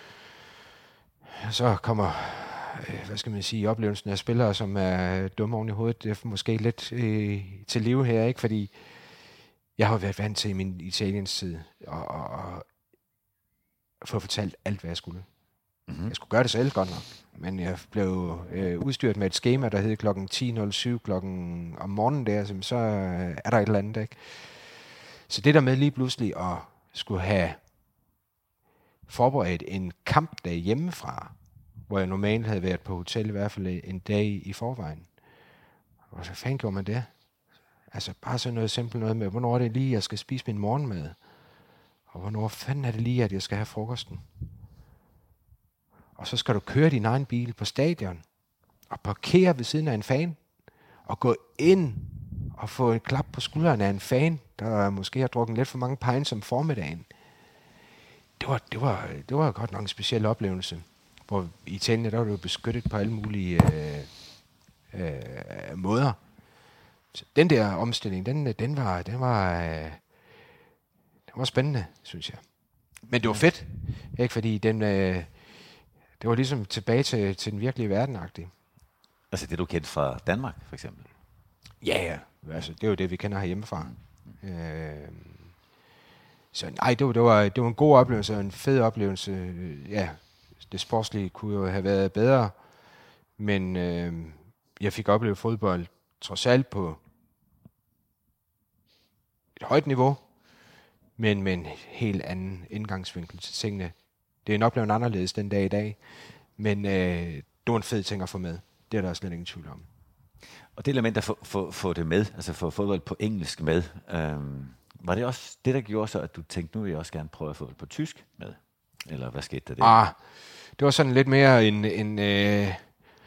så kommer, øh, hvad skal man sige, oplevelsen af spillere, som er dumme oven i hovedet, det er måske lidt øh, til live her, ikke? Fordi jeg har været vant til i min Italiens tid og, og, og få fortalt alt, hvad jeg skulle. Mm-hmm. Jeg skulle gøre det selv godt nok, men jeg blev øh, udstyret med et skema, der hed klokken ti nul syv klokken om morgenen der, så øh, er der et eller andet, ikke? Så det der med lige pludselig at skulle have forberedt en kampdag hjemmefra, hvor jeg normalt havde været på hotel i hvert fald en dag i forvejen. Og så fanden gjorde man det? Altså bare sådan noget simpelt noget med, hvornår er det lige, jeg skal spise min morgenmad? Og hvornår fanden er det lige, at jeg skal have frokosten? Og så skal du køre din egen bil på stadion, og parkere ved siden af en fan, og gå ind at få et klap på skulderen af en fan, der måske har drukket lidt for mange pints om formiddagen. Det var, det var, det var godt nok en speciel oplevelse, hvor i Italien, der var du beskyttet på alle mulige øh, øh, måder. Så den der omstilling, den, den var, den var, øh, den var spændende, synes jeg. Men det var fedt, ikke? Fordi den, øh, det var ligesom tilbage til, til den virkelige verden-agtige. Altså det, du kendte fra Danmark, for eksempel? Ja, ja. Altså, det er jo det, vi kender herhjemmefra. Mm. Øh, så nej, det var, det, var, det var en god oplevelse, en fed oplevelse. Ja, det sportslige kunne jo have været bedre, men øh, jeg fik oplevet fodbold trods alt på et højt niveau, men med en helt anden indgangsvinkel til tingene. Det er en oplevelse anderledes den dag i dag, men øh, det var en fed ting at få med. Det er der slet ingen tvivl om. Og det element at få, få, få det med, altså få fodbold på engelsk med, øhm, var det også det, der gjorde så, at du tænkte, nu vil jeg også gerne prøve at få det på tysk med? Eller hvad skete der der? Ah, det var sådan lidt mere en, en, øh,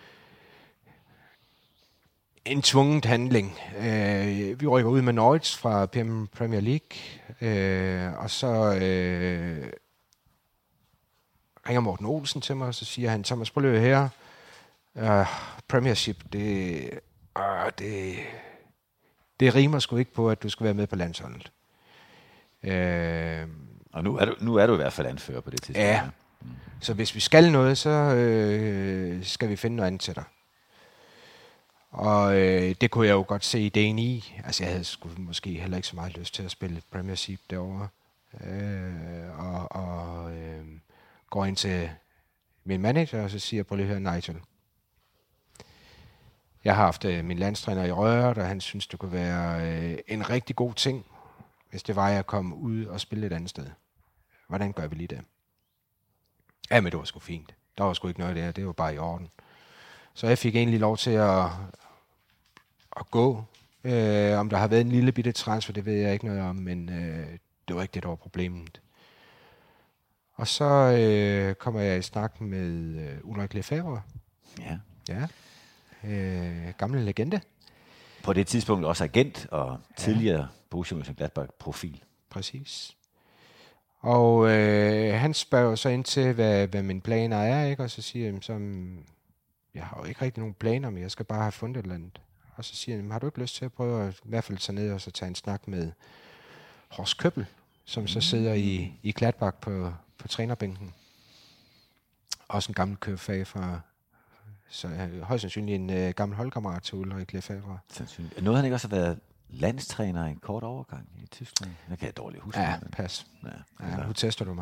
en tvunget handling. Øh, vi rykker ud med Norwich fra Premier League, øh, og så øh, ringer Morten Olsen til mig, og så siger han, Thomas, prøv lige her. Uh, Premiership, det, uh, det, det rimer sgu ikke på, at du skal være med på landsholdet. Uh, og nu er, du, nu er du i hvert fald anfører på det tidspunkt. Ja, mm. Så hvis vi skal noget, så uh, skal vi finde noget andet til dig. Og uh, det kunne jeg jo godt se ideen i. Altså jeg havde sgu måske heller ikke så meget lyst til at spille Premiership derovre. Uh, og og uh, går ind til min manager, og så siger jeg, prøv lige at høre, Nigel. Jeg har haft øh, min landstræner i røret, og han synes, det kunne være øh, en rigtig god ting, hvis det var, at jeg kom ud og spille et andet sted. Hvordan gør vi lige det? Ja, men det var sgu fint. Der var sgu ikke noget der, det var bare i orden. Så jeg fik egentlig lov til at, at gå. Øh, om der har været en lille bitte transfer, det ved jeg ikke noget om, men øh, det var ikke det, der var problemet. Og så øh, kommer jeg i snak med øh, Ulrik Lefebvre. Ja. Ja. Øh, gamle legende. På det tidspunkt også agent og tidligere ja. Borussia Mönchengladbach-profil. Præcis. Og øh, han spørger så ind til, hvad, hvad mine planer er, ikke? Og så siger han, som, jeg har jo ikke rigtig nogen planer, men jeg skal bare have fundet et eller andet. Og så siger han, har du ikke lyst til at prøve at i hvert fald tage ned og så tage en snak med Horst Køppel, som mm. så sidder i, i Gladbach på, på trænerbænken. Også en gammel købfag fra... Så øh, højst sandsynligt en øh, gammel holdkammerat til Ulrik Lefebvre. Sandsynligt. Noget han ikke også har været landstræner i en kort overgang i Tyskland? Jeg kan jeg dårligt huske. Ja, pas. Ja, ja, nu tester du mig.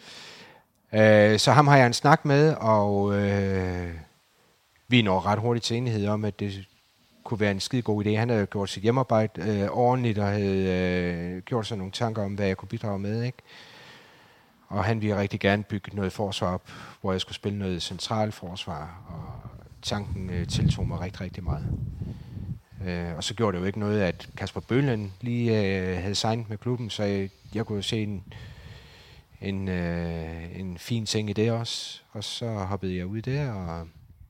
Ja. Øh, så ham har jeg en snak med, og øh, vi når ret hurtigt til enighed om, at det kunne være en skide god idé. Han havde gjort sit hjemmearbejde øh, ordentligt, og havde øh, gjort sig nogle tanker om, hvad jeg kunne bidrage med, ikke? Og han ville rigtig gerne bygge noget forsvar op, hvor jeg skulle spille noget centralt forsvar, og tanken øh, tiltog mig rigtig, rigtig meget. Øh, og så gjorde det jo ikke noget, at Kasper Bøhlen lige øh, havde signet med klubben, så jeg, jeg kunne se en, en, øh, en fin ting i det også. Og så hoppede jeg ud der, og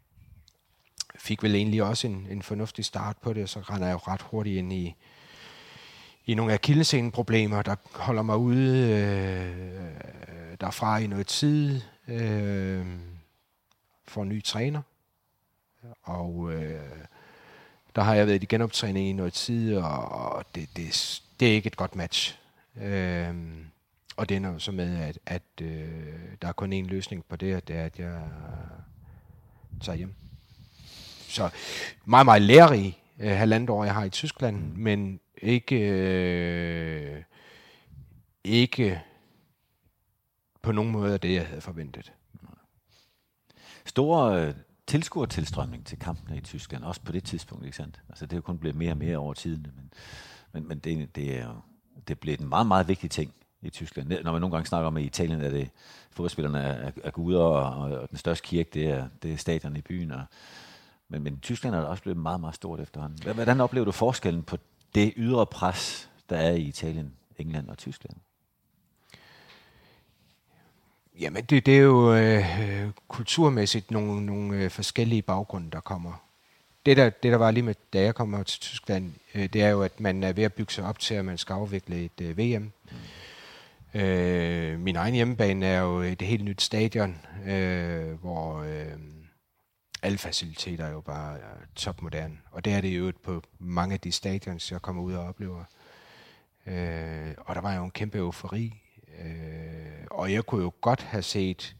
fik vel egentlig også en, en fornuftig start på det, og så render jeg jo ret hurtigt ind i i nogle akillesseneproblemer, der holder mig ude øh, derfra i noget tid, øh, for en ny træner. Og øh, der har jeg været i genoptræning i noget tid, og det, det, det er ikke et godt match. Øh, og det ender jo så med, at, at øh, der er kun én løsning på det, og det er, at jeg tager hjem. Så meget, meget lærerig øh, halvandet år, jeg har i Tyskland, men ikke, øh, ikke på nogen måde af det, jeg havde forventet. Stor øh, tilskuertilstrømning til kampene i Tyskland, også på det tidspunkt, ikke sandt? Altså det er jo kun blevet mere og mere over tiden, men, men, men det, det er jo det blev en meget, meget vigtig ting i Tyskland. Når man nogle gange snakker om, at i Italien er det fodboldspillerne er, er guder, og, og den største kirke, det er, det er stadion i byen. Og, men, men Tyskland er det også blevet meget, meget stort efterhånden. Hvordan oplever du forskellen på det ydre pres, der er i Italien, England og Tyskland? Jamen, det, det er jo øh, kulturmæssigt nogle, nogle øh, forskellige baggrunde, der kommer. det, der, det der var lige med, da jeg kommer til Tyskland, øh, det er jo, at man er ved at bygge sig op til, at man skal afvikle et øh, V M. Mm. Øh, min egen hjemmebane er jo et helt nyt stadion, øh, hvor øh, alle faciliteter er jo bare er topmoderne. Og det er det jo på mange af de stadions, jeg kommer ud og oplever. Øh, og der var jo en kæmpe eufori. Øh, og jeg kunne jo godt have set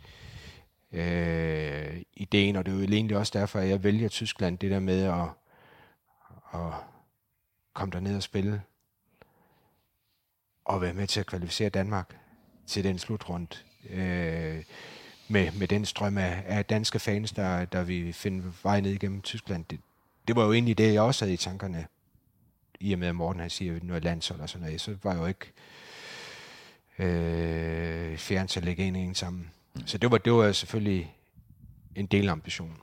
øh, ideen, og det er jo egentlig også derfor, at jeg vælger Tyskland, det der med at, at komme derned og spille, og være med til at kvalificere Danmark til den slutrunde, øh, med, med den strøm af, af danske fans, der, der vi finder vej ned igennem Tyskland. Det, det var jo egentlig det, jeg også havde i tankerne, i og med at Morten han siger noget landshold og sådan noget, så var jeg jo ikke øh, fjern til at lægge en en sammen. Så det var, det var selvfølgelig en del ambition.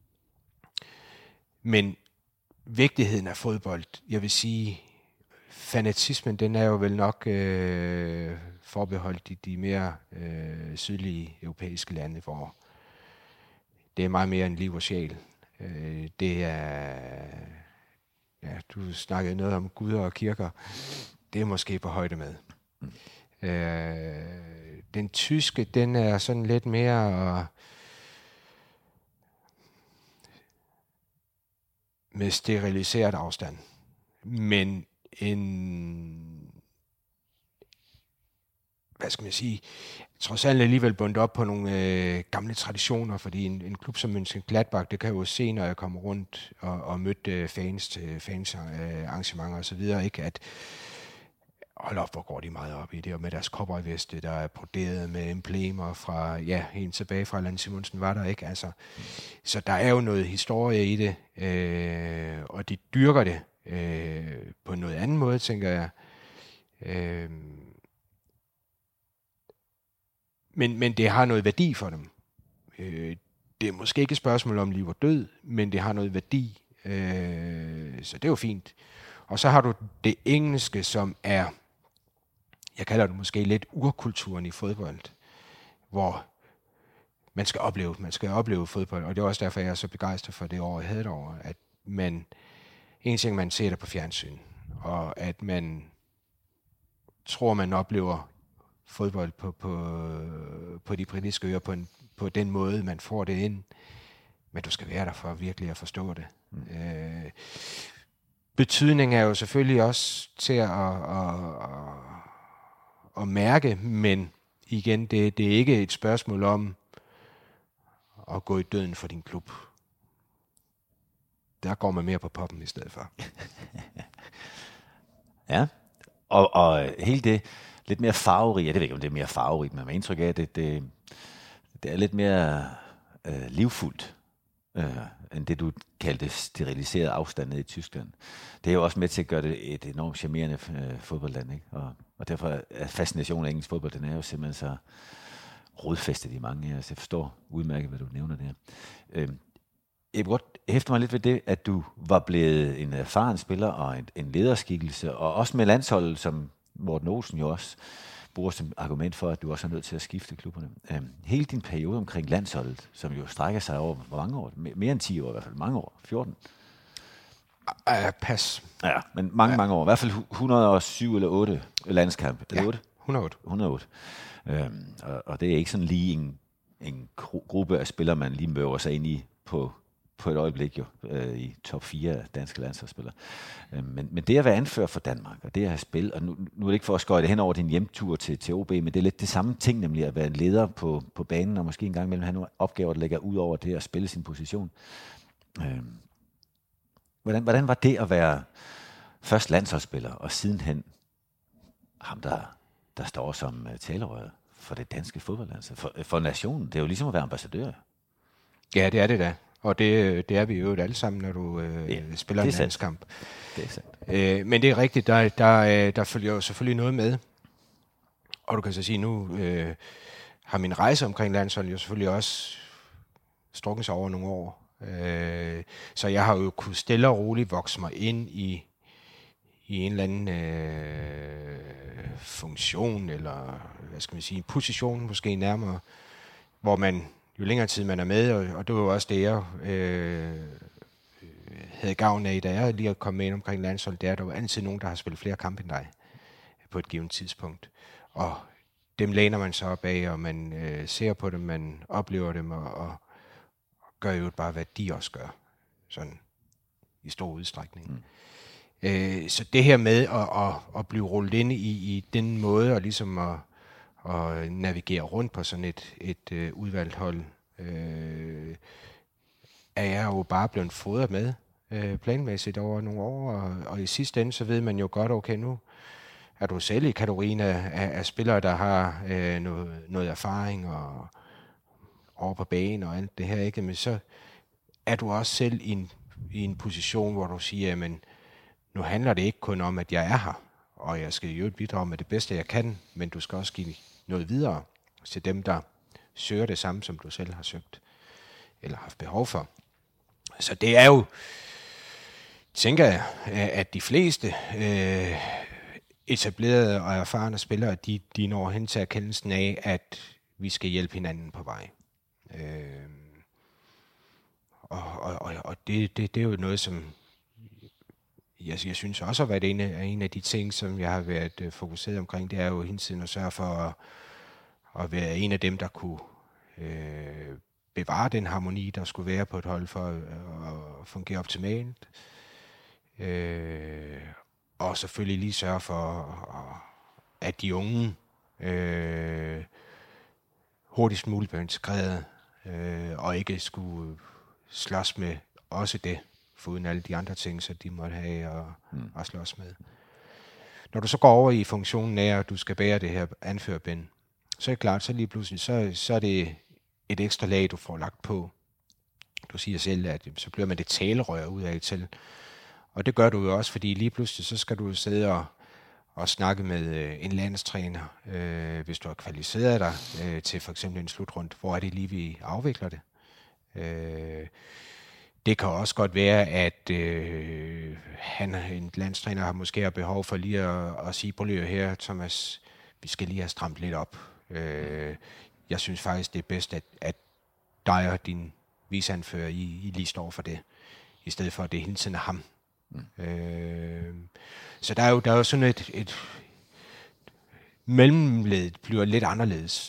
Men vigtigheden af fodbold, jeg vil sige, fanatismen, den er jo vel nok øh, forbeholdt i de mere øh, sydlige europæiske lande, hvor det er meget mere en liv og sjæl. Øh, det er, ja, du snakkede noget om guder og kirker, det er måske på højde med. Mm. Øh, den tyske, den er sådan lidt mere øh, med steriliseret afstand. Men en, hvad skal man sige, trods alt alligevel bundet op på nogle øh, gamle traditioner, fordi en, en klub som Mönchengladbach, det kan jeg jo se, når jeg kommer rundt og, og mødte øh, fans til fans øh, arrangementer og så videre, ikke, at hold op, hvor går de meget op i det, og med deres cowboyveste, der er broderet med emblemer fra, ja, helt tilbage fra Allan Simonsen var der, ikke, altså, så der er jo noget historie i det, øh, og de dyrker det øh, på noget anden måde, tænker jeg. Øh, men, men det har noget værdi for dem. Øh, det er måske ikke et spørgsmål om liv og død, men det har noget værdi, øh, så det er jo fint. Og så har du det engelske, som er, jeg kalder det måske lidt urkulturen i fodbold, hvor man skal opleve, man skal opleve fodbold, og det er også derfor, jeg er så begejstret for det år, jeg havde derovre, at man, en ting, man ser det på fjernsyn, og at man tror, man oplever fodbold på, på, på de britiske øer på, en, på den måde, man får det ind, men du skal være der for virkelig at forstå det. Mm. Øh, betydning er jo selvfølgelig også til at, at, at, at mærke, men igen, det, det er ikke et spørgsmål om at gå i døden for din klub. Der går man mere på poppen i stedet for. Ja, og, og hele det lidt mere farverigt, jeg ved ikke, om det er mere farverigt, men man har indtryk af, at det, det, det er lidt mere øh, livfuldt, øh, end det, du kaldte steriliseret afstand nede i Tyskland. Det er jo også med til at gøre det et enormt charmerende øh, fodboldland, ikke? Og, og derfor er fascinationen af engelsk fodbold, den er jo simpelthen så rodfæstet i mange her, så jeg forstår udmærket, hvad du nævner der. Øh, jeg vil godt hæfte mig lidt ved det, at du var blevet en erfaren spiller og en, en lederskikkelse, og også med landsholdet, som Morten Olsen jo også bruger som argument for, at du også er nødt til at skifte klubberne. Øhm, hele din periode omkring landsholdet, som jo strækker sig over hvor mange år? mere end ti år i hvert fald, mange år, fjorten? Uh, pas. Ja, men mange, ja. mange år. I hvert fald et hundrede og syv eller otte landskampe. Ja, et hundrede og otte. et hundrede og otte. Øhm, og, og det er ikke sådan lige en, en gruppe af spillere, man lige møver sig ind i på på et øjeblik jo, øh, i top fire af danske landsholdsspillere. Øh, men, men det at være anfører for Danmark, og det at have spil, og nu, nu er det ikke for at skøjte hen over din hjemtur til, til O B, men det er lidt det samme ting, nemlig at være en leder på, på banen, og måske en gang imellem have nogle opgaver, der lægger ud over det at spille sin position. Øh, hvordan, hvordan var det at være først landsholdsspiller, og sidenhen ham, der, der står som uh, talerør for det danske fodboldlandshold, for, for nationen? Det er jo ligesom at være ambassadør. Ja, det er det da. Og det, det er vi jo alle sammen, når du øh, ja, spiller en landskamp. Det er sandt. Øh, men det er rigtigt, der, der, der følger jo selvfølgelig noget med. Og du kan så sige, nu øh, har min rejse omkring landsholdet jo selvfølgelig også strukket sig over nogle år. Øh, så jeg har jo kunnet stille og roligt vokse mig ind i, i en eller anden øh, funktion, eller hvad skal man sige, position måske nærmere, hvor man jo længere tid man er med, og, og det var jo også det, jeg øh, havde gavn af, da jeg lige er kommet med ind omkring landsholdet, det er, at der er altid nogen, der har spillet flere kampe end dig på et givet tidspunkt. Og dem læner man sig op af, og man øh, ser på dem, man oplever dem, og, og gør jo bare, hvad de også gør. Sådan i stor udstrækning. Mm. Øh, så det her med at, at, at blive rullet ind i, i den måde, og ligesom at, at navigere rundt på sådan et, et øh, udvalgt hold, øh, er jeg jo bare blevet fodret med øh, planmæssigt over nogle år, og, og i sidste ende, så ved man jo godt, okay, nu er du selv i kategorien af, af, af spillere, der har øh, noget, noget erfaring og over på banen og alt det her, ikke? Men så er du også selv i en, i en position, hvor du siger, jamen, nu handler det ikke kun om, at jeg er her, og jeg skal jo bidrage med det bedste, jeg kan, men du skal også give noget videre til dem, der søger det samme, som du selv har søgt, eller haft behov for. Så det er jo, tænker jeg, at de fleste øh, etablerede og erfarne spillere, de, de når hen til erkendelsen af, at vi skal hjælpe hinanden på vej. Øh, og og, og det, det, det er jo noget, som jeg, jeg synes også har været en af, en af de ting, som jeg har været uh, fokuseret omkring. Det er jo hele tiden at sørge for at, at være en af dem, der kunne øh, bevare den harmoni, der skulle være på et hold for at, at fungere optimalt. Øh, og selvfølgelig lige sørge for, at de unge øh, hurtigst muligt blev integreret, øh, og ikke skulle slås med også det, foruden alle de andre ting, så de måtte have og, mm. og slås med. Når du så går over i funktionen af, at du skal bære det her anførerbind, så er det klart, så lige pludselig, så, så er det et ekstra lag, du får lagt på. Du siger selv, at så bliver man det talerør ud af til. Og det gør du jo også, fordi lige pludselig, så skal du sidde og, og snakke med øh, en landstræner, øh, hvis du har kvalificeret dig øh, til for eksempel en slutrund. Hvor er det lige, vi afvikler det? Øh, det kan også godt være, at øh, han, en landstræner har måske har behov for lige at, at sige, på løb her, Thomas, vi skal lige have stramt lidt op. Øh, jeg synes faktisk, det er bedst, at, at dig og din viceanfører, I, I lige står for det, i stedet for, at det hele tiden er ham. Mm. Øh, så der er jo, der er jo sådan et, et mellemled bliver lidt anderledes.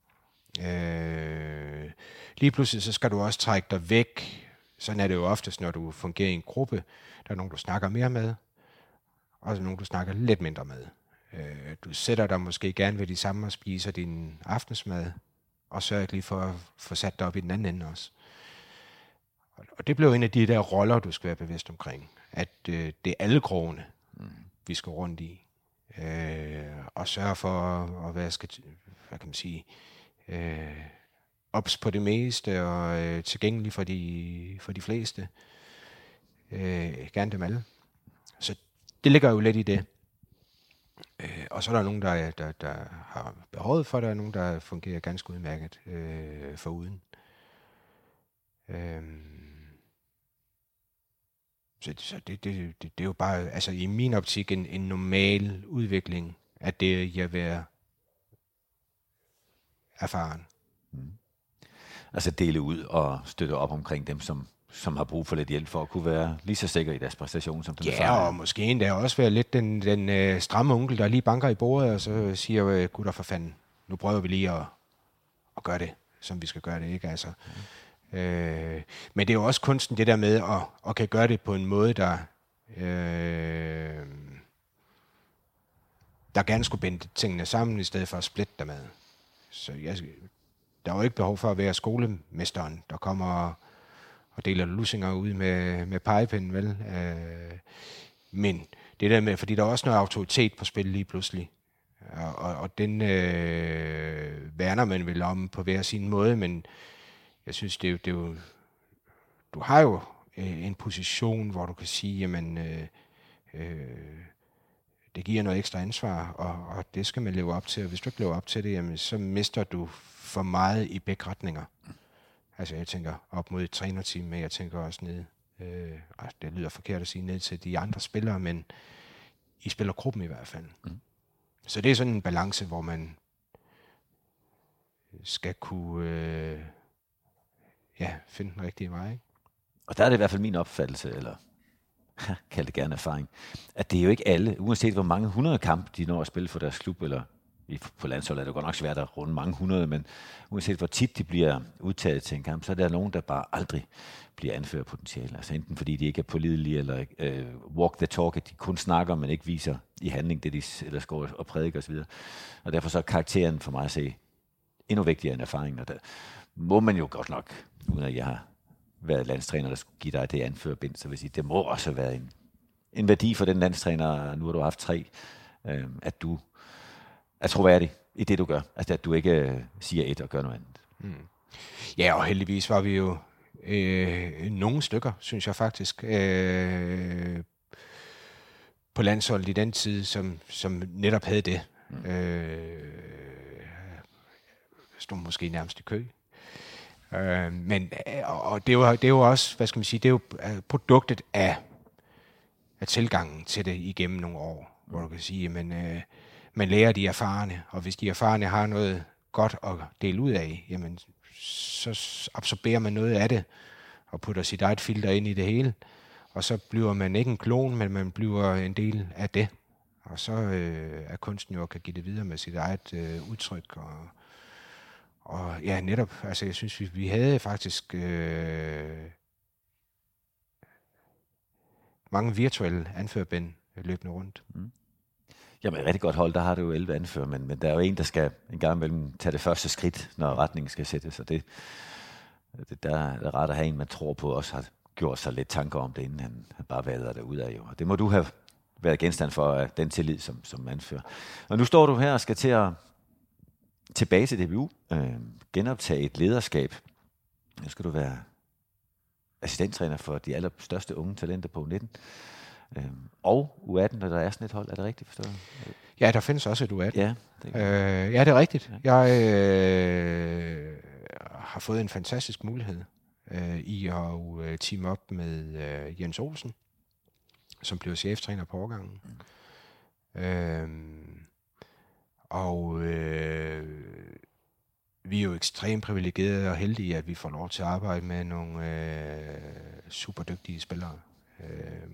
Øh, lige pludselig så skal du også trække dig væk. Sådan er det jo oftest, når du fungerer i en gruppe. Der er nogen, du snakker mere med, og så nogen, du snakker lidt mindre med. Øh, du sætter dig måske gerne ved de samme og spiser din aftensmad, og sørger lige for at få sat dig op i den anden ende også. Og det blev en af de der roller, du skal være bevidst omkring. At øh, det er alle krogene, mm. vi skal rundt i. Øh, og sørge for at, at være, skal, hvad kan man sige, øh, ops på det meste og øh, tilgængelig for de, for de fleste. Øh, gerne dem alle. Så det ligger jo lidt i det. Øh, og så er der nogen, der, der, der har behovet for det, og nogen, der fungerer ganske udmærket øh, foruden. Øh, så så det, det, det, det er jo bare, altså i min optik, en, en normal udvikling af det, jeg vil være erfaren. Mm. Altså dele ud og støtte op omkring dem, som, som har brug for lidt hjælp for at kunne være lige så sikre i deres præstation, som dem ja, er. Og måske endda også være lidt den, den øh, stramme onkel, der lige banker i bordet, og så siger øh, gutter for fanden, nu prøver vi lige at, at gøre det, som vi skal gøre det, ikke? Altså, mm. øh, men det er jo også kunsten, det der med at, at kan gøre det på en måde, der øh, der gerne skulle binde tingene sammen, i stedet for at splitte dem ad. Så jeg, der er jo ikke behov for at være skolemesteren, der kommer og, og deler lussinger ud med, med pegepinden, vel? Øh, men det der med, fordi der er også noget autoritet på spil lige pludselig. Og, og, og den øh, værner man vel om på hver sin måde, men jeg synes, det er jo, det er jo du har jo øh, en position, hvor du kan sige, jamen, øh, øh, det giver noget ekstra ansvar, og, og det skal man leve op til, og hvis du ikke lever op til det, jamen, så mister du for meget i begge retninger. Altså jeg tænker op mod et trænerteam, men jeg tænker også ned, øh, det lyder forkert at sige ned til de andre spillere, men I spiller gruppen i hvert fald. Mm. Så det er sådan en balance, hvor man skal kunne øh, ja, finde den rigtige vej, ikke? og der er det i hvert fald min opfattelse, eller kald det gerne erfaring, at det er jo ikke alle, uanset hvor mange hundrede kampe de når at spille for deres klub, eller på landsholdet er det godt nok svært at runde mange hundrede, men uanset hvor tit de bliver udtaget til en kamp, så er der nogen, der bare aldrig bliver anførerpotentiale. Altså enten fordi de ikke er pålidelige, eller øh, walk the talk, at de kun snakker, men ikke viser i handling det, de ellers går og prædiker osv. Og derfor så er karakteren for mig at se endnu vigtigere end erfaringen, og der må man jo godt nok, uden at jeg har været landstræner, der skulle give dig det anførerbind, så vil jeg sige, det må også have været en, en værdi for den landstræner, nu har du haft tre, øh, at du er troværdig i det, du gør. Altså, at du ikke øh, siger et og gør noget andet. Mm. Ja, og heldigvis var vi jo øh, nogle stykker, synes jeg faktisk, øh, på landsholdet i den tid, som, som netop havde det. Mm. Øh, stod måske nærmest i kø. Øh, men, og det er, jo, det er jo også, hvad skal man sige, det er jo produktet af, af tilgangen til det igennem nogle år, hvor du kan sige, men øh, man lærer de erfarne, og hvis de erfarne har noget godt at dele ud af, jamen, så absorberer man noget af det, og putter sit eget filter ind i det hele, og så bliver man ikke en klon, men man bliver en del af det. Og så øh, er kunsten jo at kan give det videre med sit eget øh, udtryk, og, og ja, netop, altså jeg synes, vi, vi havde faktisk øh, mange virtuelle anførerbind løbende rundt. Mm. Jamen, et rigtig godt hold, der har du jo elleve anfører, men, men der er jo en, der skal en gang imellem tage det første skridt, når retningen skal sættes, og det, det der er det ret at have en, man tror på, også har gjort sig lidt tanker om det, inden han, han bare vader derude af. Jo. Og det må du have været genstand for, den tillid, som, som anfører. Og nu står du her og skal til at tilbage til D B U, øh, genoptage et lederskab. Nu skal du være assistenttræner for de allerstørste unge talenter på U nitten. Øhm, og U atten, når der er sådan et hold, er det rigtigt forstået? Ja, der findes også et U atten. Ja, det er, øh, ja, det er rigtigt. Ja. Jeg øh, har fået en fantastisk mulighed øh, i at øh, teame op med øh, Jens Olsen, som blev cheftræner på årgangen. Mm. Øh, og øh, vi er jo ekstremt privilegerede og heldige, at vi får lov til at arbejde med nogle øh, super dygtige spillere. Øh,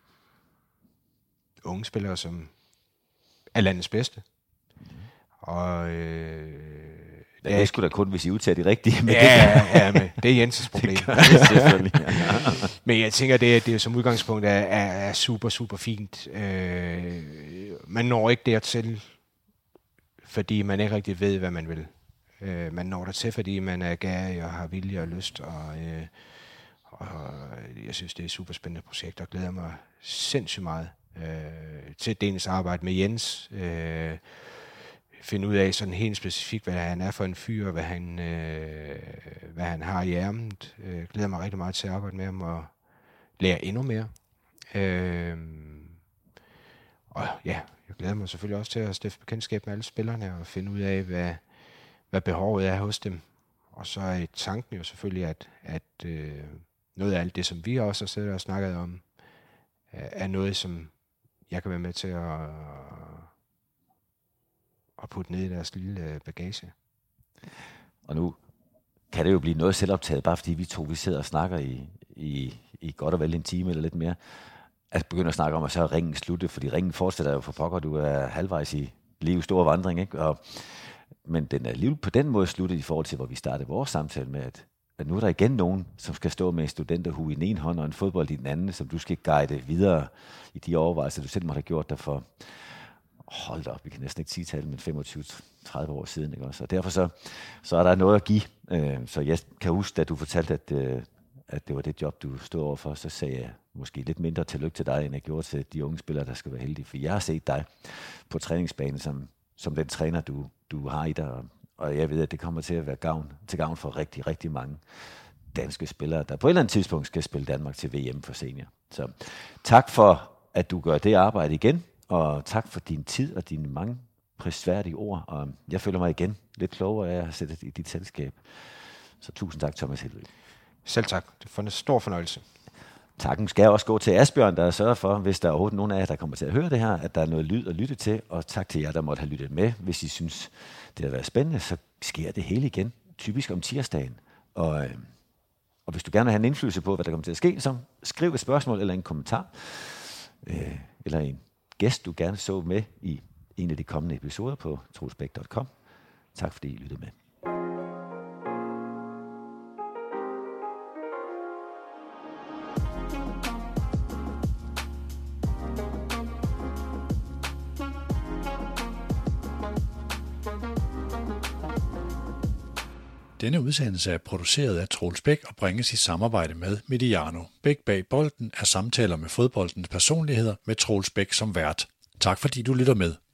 unge spillere, som er landets bedste. Mm. Og øh, det er sgu da kun, hvis I udtager de rigtige. Men ja, det, ja, men det er Jensens problem. Det det selvfølgelig. Men jeg tænker, det, det som udgangspunkt er, er, er super, super fint. Øh, man når ikke dertil, fordi man ikke rigtig ved, hvad man vil. Øh, man når dertil, fordi man er gærig og har vilje og lyst, og, øh, og jeg synes, det er et super spændende projekt, og glæder mig sindssygt meget øh, til dels arbejde med Jens. Øh, finde ud af sådan helt specifikt, hvad han er for en fyr, hvad han, øh, hvad han har i ærmet. Øh, glæder mig rigtig meget til at arbejde med ham og lære endnu mere. Øh, og ja, jeg glæder mig selvfølgelig også til at stifte bekendtskab med alle spillerne og finde ud af, hvad, hvad behovet er hos dem. Og så er tanken jo selvfølgelig, at, at øh, noget af alt det, som vi også har siddet og snakket om, er noget, som jeg kan være med til at, at putte ned i deres lille bagage. Og nu kan det jo blive noget selvoptaget, bare fordi vi to vi sidder og snakker i, i, i godt og vel en time eller lidt mere. At begynde at snakke om, at så er ringen slutte, fordi ringen fortsætter jo for pokker. Du er halvvejs i livets store vandring, ikke? Og, men den er alligevel på den måde sluttet i forhold til, hvor vi startede vores samtale med, at, at nu er der igen nogen, som skal stå med en studenterhue i den ene hånd og en fodbold i den anden, som du skal guide videre i de overvejelser, du selv måtte have gjort dig for, hold da op, vi kan næsten ikke sige tal, men femogtyve til tredive år siden, ikke også? Og derfor så, så er der noget at give. Så jeg kan huske, da du fortalte, at, at det var det job, du stod overfor, så sagde jeg måske lidt mindre tillykke til dig, end jeg gjorde til de unge spillere, der skal være heldige. For jeg har set dig på træningsbanen som, som den træner, du, du har i dig, og jeg ved, at det kommer til at være gavn, til gavn for rigtig, rigtig mange danske spillere, der på et eller andet tidspunkt skal spille Danmark til V M for senior. Så tak for, at du gør det arbejde igen, og tak for din tid og dine mange prisværdige ord, og jeg føler mig igen lidt klogere af at have sættet i dit selskab. Så tusind tak, Thomas Helvig. Selv tak. Det var en stor fornøjelse. Takken skal også gå til Asbjørn, der sørger for, hvis der er overhovedet nogen af jer, der kommer til at høre det her, at der er noget lyd at lytte til, og tak til jer, der måtte have lyttet med. Hvis I synes, det har været spændende, så sker det hele igen, typisk om tirsdagen. Og, Og hvis du gerne vil have en indflydelse på, hvad der kommer til at ske, så skriv et spørgsmål eller en kommentar, øh, eller en gæst, du gerne så med i en af de kommende episoder på troels bæk punktum com. Tak fordi I lyttede med. Denne udsendelse er produceret af Troels Bæk og bringes i samarbejde med Mediano. Bæk bag bolden er samtaler med fodboldens personligheder med Troels Bæk som vært. Tak fordi du lytter med.